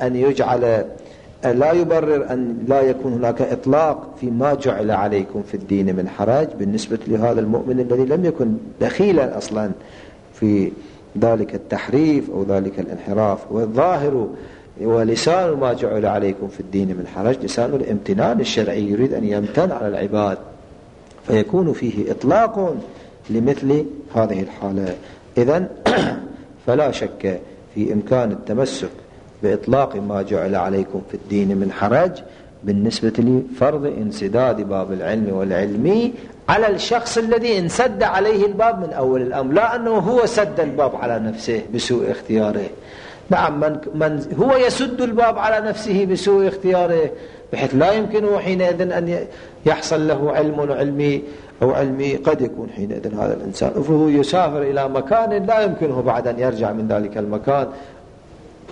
A: أن لا يكون هناك إطلاق فيما جعل عليكم في الدين من حرج بالنسبة لهذا المؤمن الذي لم يكن دخيلا أصلا في ذلك التحريف أو ذلك الانحراف. والظاهر ولسان ما جعل عليكم في الدين من حرج لسان الامتنان الشرعي، يريد أن يمتن على العباد، فيكون فيه إطلاق لمثل هذه الحالة. إذن فلا شك في إمكان التمسك بإطلاق ما جعل عليكم في الدين من حرج بالنسبة لفرض انسداد باب العلم والعلمي على الشخص الذي انسد عليه الباب من أول الأمر، لا أنه هو سد الباب على نفسه بسوء اختياره. نعم، من هو يسد الباب على نفسه بسوء اختياره بحيث لا يمكنه حينئذ أن يحصل له علمي قد يكون حينئذ هذا الإنسان أفرض يسافر إلى مكان لا يمكنه بعد أن يرجع من ذلك المكان،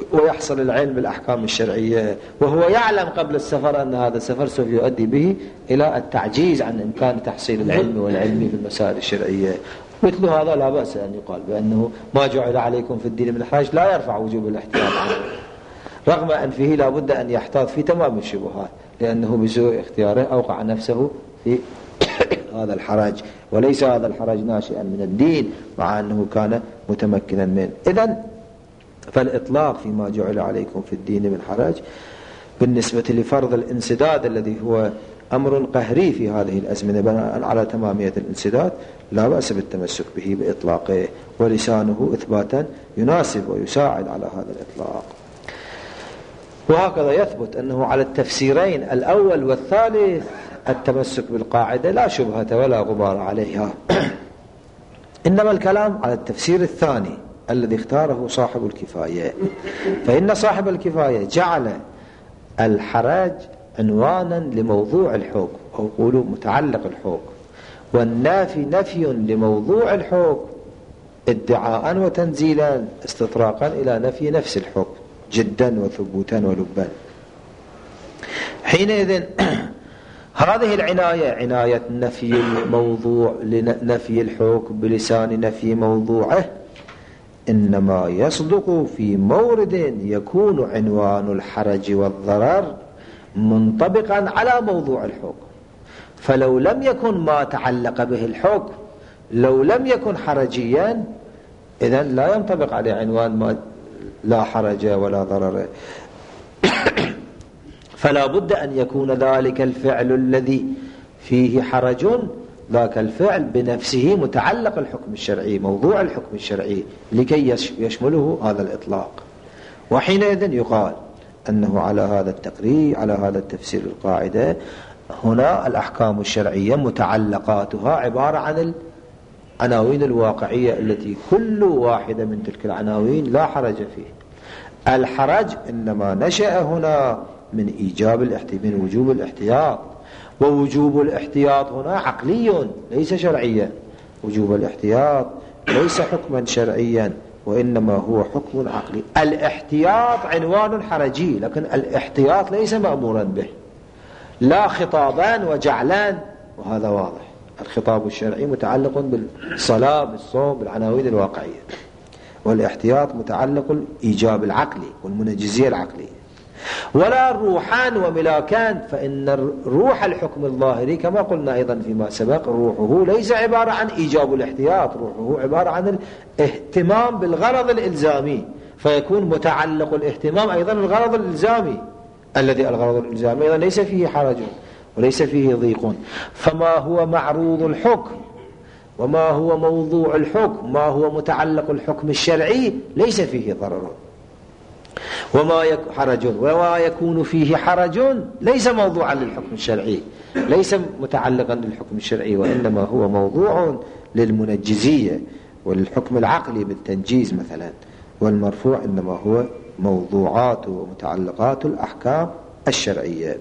A: ويحصل العلم بالأحكام الشرعية، وهو يعلم قبل السفر أن هذا السفر سوف يؤدي به إلى التعجيز عن إمكان تحصيل العلم والعلم في المسائل الشرعية. مثل هذا لا بأس أن يقال بأنه ما جعل عليكم في الدين من حرج لا يرفع وجوب الاحتياط عنه، رغم أن فيه لا بد أن يحتاط في تمام الشبهات، لأنه بسوء اختياره أوقع نفسه في هذا الحرج، وليس هذا الحرج ناشئا من الدين مع أنه كان متمكنا منه. إذن فالإطلاق فيما جعل عليكم في الدين من حرج بالنسبة لفرض الانسداد الذي هو أمر قهري في هذه الأزمنة بناء على تمامية الانسداد لا بأس بالتمسك به بإطلاقه، ولسانه إثباتا يناسب ويساعد على هذا الإطلاق. وهكذا يثبت أنه على التفسيرين الأول والثالث التمسك بالقاعدة لا شبهة ولا غبار عليها. إنما الكلام على التفسير الثاني الذي اختاره صاحب الكفاية، فإن صاحب الكفاية جعل الحرج عنوانا لموضوع الحكم، أو قولوا متعلق الحكم، والنافي نفي لموضوع الحكم ادعاء وتنزيلا استطراقا إلى نفي نفس الحكم جدا وثبوتا ولبا. حينئذ هذه العناية عناية نفي الموضوع لنفي الحكم بلسان نفي موضوعه إنما يصدق في مورد يكون عنوان الحرج والضرر منطبقا على موضوع الحكم، فلو لم يكن ما تعلق به الحكم لو لم يكن حرجيا إذن لا ينطبق عليه عنوان ما لا حرج ولا ضرر. فلا بد أن يكون ذلك الفعل الذي فيه حرج ذاك الفعل بنفسه متعلق الحكم الشرعي موضوع الحكم الشرعي لكي يشمله هذا الإطلاق. وحينئذ يقال أنه على هذا التقرير على هذا التفسير القاعدة هنا الأحكام الشرعية متعلقاتها عبارة عن العناوين الواقعية التي كل واحدة من تلك العناوين لا حرج فيه. الحرج إنما نشأ هنا من من وجوب الاحتياط، ووجوب الاحتياط هنا عقلي ليس شرعيا. وجوب الاحتياط ليس حكما شرعيا وإنما هو حكم عقلي. الاحتياط عنوان حرجي، لكن الاحتياط ليس مأمورا به لا خطابان وجعلان، وهذا واضح. الخطاب الشرعي متعلق بالصلاة بالصوم بالعناوين الواقعية، والاحتياط متعلق الإيجاب العقلي والمنجزية العقلية. ولا روحان وملاكان، فإن روح الحكم الظاهري كما قلنا أيضا فيما سبق روحه ليس عبارة عن إيجاب الاحتياط، روحه عبارة عن الاهتمام بالغرض الإلزامي، فيكون متعلق الاهتمام أيضا الغرض الإلزامي الذي الغرض الإلزامي أيضا ليس فيه حرج وليس فيه ضيق. فما هو معروض الحكم وما هو موضوع الحكم ما هو متعلق الحكم الشرعي ليس فيه ضرر وما يكون فيه حرج ليس موضوعا للحكم الشرعي، ليس متعلقا للحكم الشرعي، وإنما هو موضوع للمنجزية وللحكم العقلي بالتنجيز مثلا. والمرفوع إنما هو موضوعات ومتعلقات الأحكام الشرعية.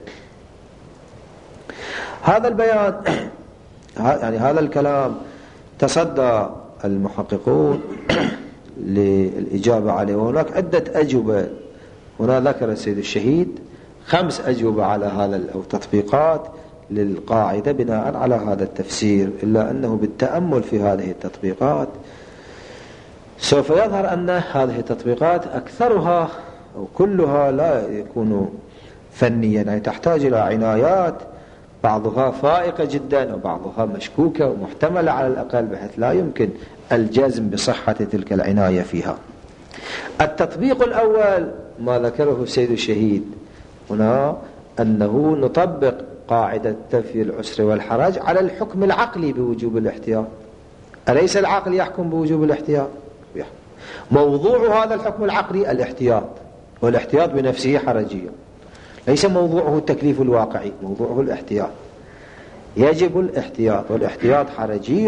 A: هذا البيان يعني هذا الكلام تصدى المحققون للإجابة عليه، وهناك عدة أجوبة. هنا ذكر السيد الشهيد 5 أجوبة على هذا أو تطبيقات للقاعدة بناء على هذا التفسير، إلا أنه بالتأمل في هذه التطبيقات سوف يظهر أن هذه التطبيقات أكثرها أو كلها لا يكون فنيا، يعني تحتاج إلى عنايات بعضها فائقة جدا وبعضها مشكوكة ومحتملة على الأقل، بحيث لا يمكن الجزم بصحة تلك العناية فيها. التطبيق الأول ما ذكره السيد الشهيد هنا أنه نطبق قاعدة تنفي العسر والحرج على الحكم العقلي بوجوب الاحتياط. أليس العقل يحكم بوجوب الاحتياط؟ موضوع هذا الحكم العقلي الاحتياط، والاحتياط بنفسه حرجي، ليس موضوعه التكليف الواقعي، موضوعه الاحتياط. يجب الاحتياط، والاحتياط حرجي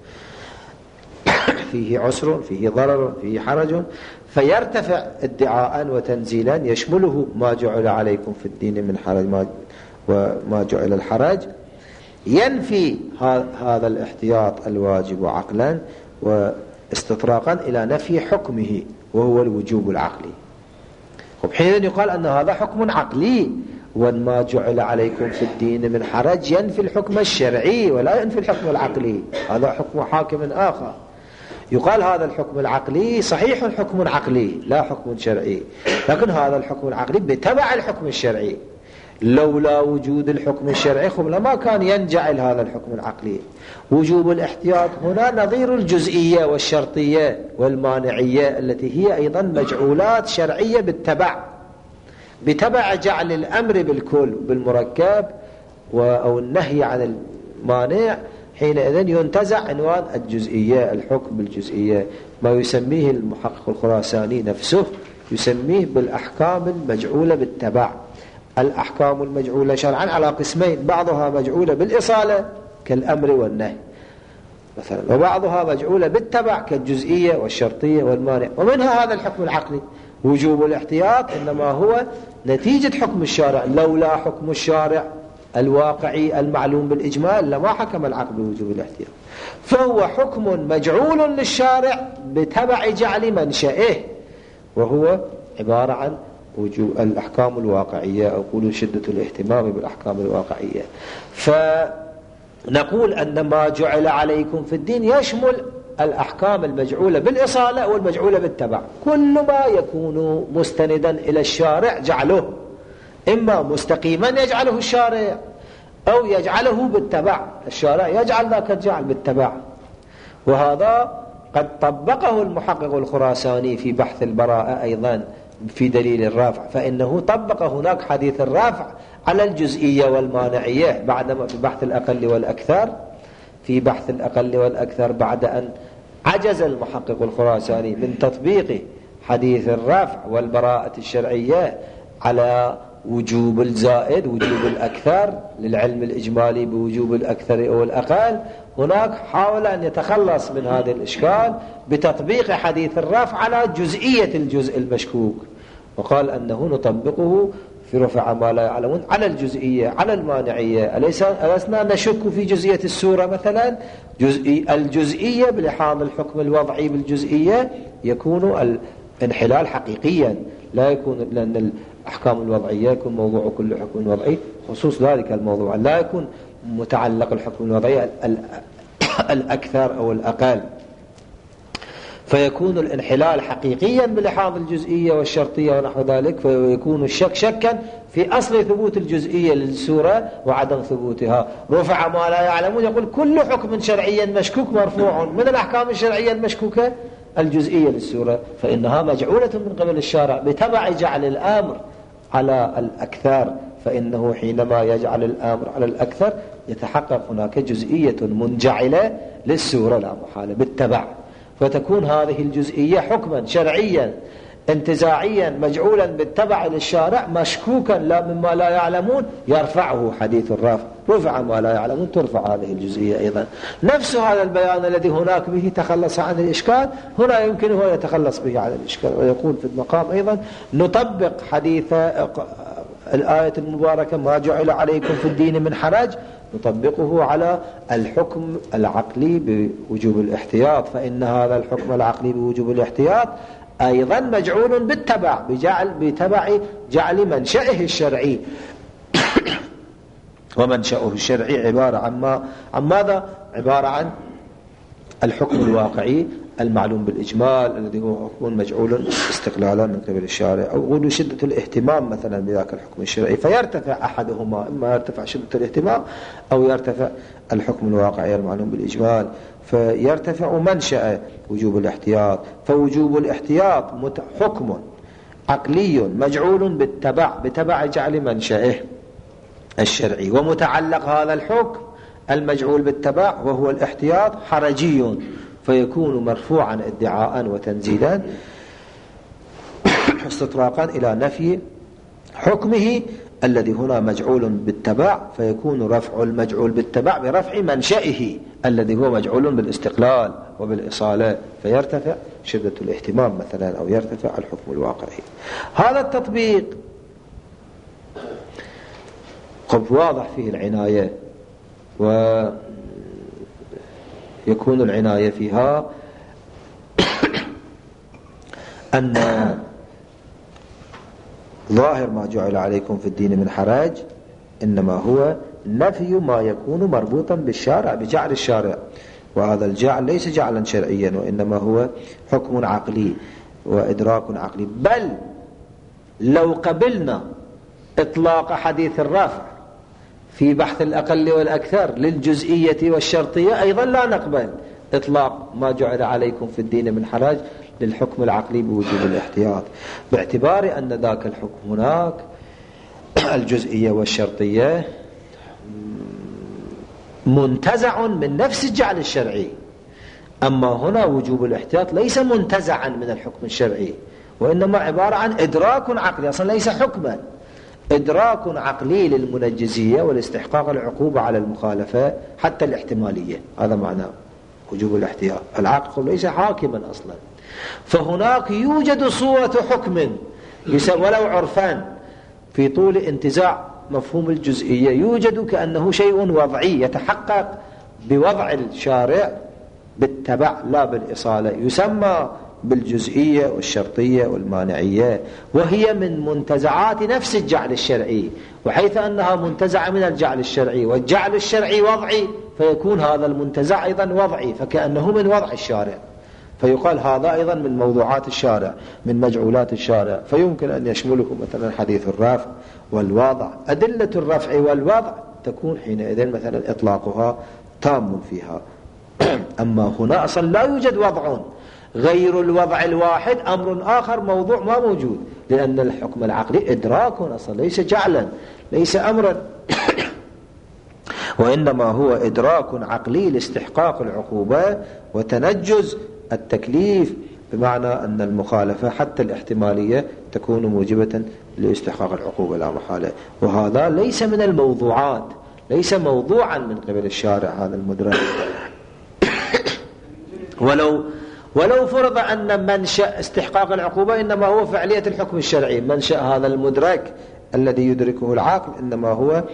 A: فيه عسر فيه ضرر فيه حرج، فيرتفع ادعاء وتنزيلا يشمله ما جعل عليكم في الدين من حرج وما جعل الحرج، ينفي هذا الاحتياط الواجب عقلا واستطراقا إلى نفي حكمه وهو الوجوب العقلي. وبحين يقال أن هذا حكم عقلي، وما جعل عليكم في الدين من حرج ينفي الحكم الشرعي ولا ينفي الحكم العقلي، هذا حكم حاكم آخر. يقال هذا الحكم العقلي صحيح حكم عقلي لا حكم شرعي، لكن هذا الحكم العقلي بتبع الحكم الشرعي، لولا وجود الحكم الشرعي لما كان ينجعل هذا الحكم العقلي. وجوب الاحتياط هنا نظير الجزئية والشرطية والمانعية التي هي أيضا مجعولات شرعية بتبع جعل الأمر بالكل بالمركب أو النهي عن المانع، حينئذ ينتزع عنوان الجزئية، الحكم بالجزئية، ما يسميه المحقق الخراساني نفسه يسميه بالأحكام المجعولة بالتبع. الأحكام المجعولة شرعا على قسمين، بعضها مجعولة بالإصالة كالأمر والنهي مثلا، وبعضها مجعولة بالتبع كالجزئية والشرطية والمانع. ومنها هذا الحكم العقلي. وجوب الاحتياط إنما هو نتيجة حكم الشارع، لولا حكم الشارع الواقعي المعلوم بالإجمال لما حكم العقل بوجوب الاحتياط، فهو حكم مجعول للشارع بتبع جعل منشئه، وهو عبارة عن وجوب الأحكام الواقعية، أو قولوا شدة الاهتمام بالأحكام الواقعية. فنقول أن ما جعل عليكم في الدين يشمل الأحكام المجعولة بالإصالة والمجعولة بالتبع. كل ما يكون مستندا إلى الشارع جعله، إما مستقيما يجعله الشارع أو يجعله بالتبع، الشارع يجعل ذاك الجعل بالتبع. وهذا قد طبقه المحقق الخراساني في بحث البراءة أيضا في دليل الرافع، فإنه طبق هناك حديث الرافع على الجزئية والمانعية بعد في بحث الأقل والأكثر، في بحث الأقل والأكثر بعد أن عجز المحقق الخراساني من تطبيق حديث الرافع والبراءة الشرعية على وجوب الزائد وجوب الأكثر للعلم الإجمالي بوجوب الأكثر أو الأقل. هناك حاول أن يتخلص من هذا الإشكال بتطبيق حديث الرافع على جزئية الجزء المشكوك، وقال أنه نطبقه في رفع ما لا يعلمون على الجزئية على المانعية. ألسنا نشك في جزئية السورة مثلا؟ الجزئية بلحاظ الحكم الوضعي بالجزئية يكون الانحلال حقيقيا، لا يكون، لأن الأحكام الوضعية يكون موضوع كل حكم وضعي خصوص ذلك الموضوع، لا يكون متعلق الحكم الوضعي الأكثر أو الأقل، فيكون الانحلال حقيقيا بلحاظ الجزئية والشرطية ونحو ذلك، فيكون الشك شكا في أصل ثبوت الجزئية للسورة وعدم ثبوتها. رفع ما لا يعلمون يقول كل حكم شرعي مشكوك مرفوع من الأحكام الشرعية المشكوكة الجزئية للسورة، فإنها مجعولة من قبل الشارع بتبع جعل الأمر على الأكثر، فإنه حينما يجعل الأمر على الأكثر يتحقق هناك جزئية منجعلة للسورة لا محالة بالتبع، فتكون هذه الجزئية حكما شرعيا انتزاعيا مجعولا بالتبع للشارع مشكوكا لا مما لا يعلمون، يرفعه حديث الرافع، رفع ما لا يعلمون ترفع هذه الجزئية أيضا. نفس هذا البيان الذي هناك به تخلص عن الإشكال هنا يمكنه يتخلص به عن الإشكال. ويقول في المقام أيضا نطبق حديث الآية المباركة ما جعل عليكم في الدين من حرج، نطبقه على الحكم العقلي بوجوب الاحتياط، فإن هذا الحكم العقلي بوجوب الاحتياط أيضا مجعول بالتبع بتبع جعل منشأه الشرعي ومنشأه الشرعي عبارة عن ماذا؟ عبارة عن الحكم الواقعي المعلوم بالإجمال الذي هو حكم مجعول استقلالا من قبل الشارع، أو قولوا شدة الاهتمام مثلا بذاك الحكم الشرعي، فيرتفع أحدهما، إما يرتفع شدة الاهتمام أو يرتفع الحكم الواقعي المعلوم بالإجمال، فيرتفع منشأ وجوب الاحتياط. فوجوب الاحتياط حكم عقلي مجعول بتبع جعل منشأه الشرعي، ومتعلق هذا الحكم المجعول بالتبع وهو الاحتياط حرجي، فيكون مرفوعا ادعاء وتنزيلا استطراقا إلى نفي حكمه الذي هنا مجعول بالتبع، فيكون رفع المجعول بالتبع برفع منشئه الذي هو مجعول بالاستقلال وبالإصالة، فيرتفع شدة الاهتمام مثلا أو يرتفع الحكم الواقعي. هذا التطبيق قد واضح فيه العناية، ويكون العناية فيها أن ظاهر ما جعل عليكم في الدين من حرج إنما هو نفي ما يكون مربوطا بالشارع بجعل الشارع، وهذا الجعل ليس جعلا شرعيا وإنما هو حكم عقلي وإدراك عقلي. بل لو قبلنا إطلاق حديث الرافع في بحث الأقل والأكثر للجزئية والشرطية أيضا لا نقبل إطلاق ما جعل عليكم في الدين من حرج للحكم العقلي بوجوب الاحتياط، باعتبار أن ذاك الحكم هناك الجزئية والشرطية منتزع من نفس الجعل الشرعي. أما هنا وجوب الاحتياط ليس منتزعا من الحكم الشرعي وإنما عبارة عن إدراك عقلي، أصلا ليس حكما، إدراك عقلي للمنجزية والاستحقاق العقوبة على المخالفة حتى الاحتمالية. هذا معنى وجوب الاحتياط. العقل ليس حاكما أصلا، فهناك يوجد صورة حكم ولو عرفان في طول انتزاع مفهوم الجزئية، يوجد كأنه شيء وضعي يتحقق بوضع الشارع بالتبع لا بالإصالة، يسمى بالجزئية والشرطية والمانعية، وهي من منتزعات نفس الجعل الشرعي، وحيث أنها منتزعة من الجعل الشرعي والجعل الشرعي وضعي فيكون هذا المنتزع أيضا وضعي، فكأنه من وضع الشارع، فيقال هذا أيضا من موضوعات الشارع من مجعولات الشارع، فيمكن أن يشمله مثلا حديث الرفع والوضع. أدلة الرفع والوضع تكون حينئذ مثلا إطلاقها تام فيها. أما هنا أصلا لا يوجد وضع غير الوضع الواحد، أمر آخر موضوع ما موجود، لأن الحكم العقلي إدراك أصلا ليس جعلا ليس أمرا وإنما هو إدراك عقلي لاستحقاق العقوبة وتنجز التكليف، بمعنى أن المخالفة حتى الاحتمالية تكون موجبة لاستحقاق العقوبة لا محالة. وهذا ليس من الموضوعات، ليس موضوعا من قبل الشارع هذا المدرك. ولو فرض أن منشأ استحقاق العقوبة إنما هو فعلية الحكم الشرعي، منشأ هذا المدرك الذي يدركه العقل إنما هو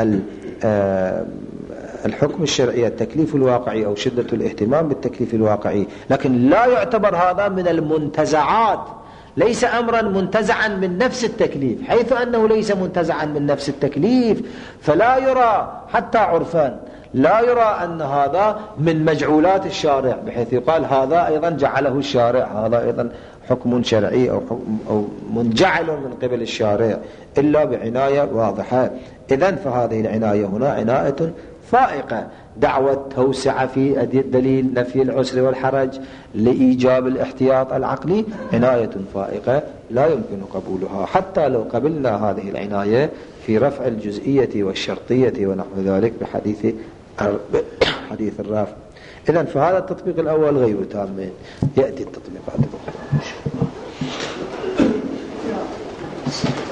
A: الحكم الشرعي، التكليف الواقعي أو شدة الاهتمام بالتكليف الواقعي، لكن لا يعتبر هذا من المنتزعات، ليس أمرا منتزعا من نفس التكليف، حيث أنه ليس منتزعا من نفس التكليف فلا يرى حتى عرفان، لا يرى أن هذا من مجعولات الشارع، بحيث يقال هذا أيضا جعله الشارع، هذا أيضا حكم شرعي أو منجعل من قبل الشارع، إلا بعناية واضحة. إذن فهذه العناية هنا عناية فائقة. دعوة توسع في دليل نفي العسر والحرج لإيجاب الاحتياط العقلي عناية فائقة لا يمكن قبولها، حتى لو قبلنا هذه العناية في رفع الجزئية والشرطية ونحو ذلك بحديث الرافع. إذن فهذا التطبيق الأول غير تام، يأتي التطبيقات الأخرى.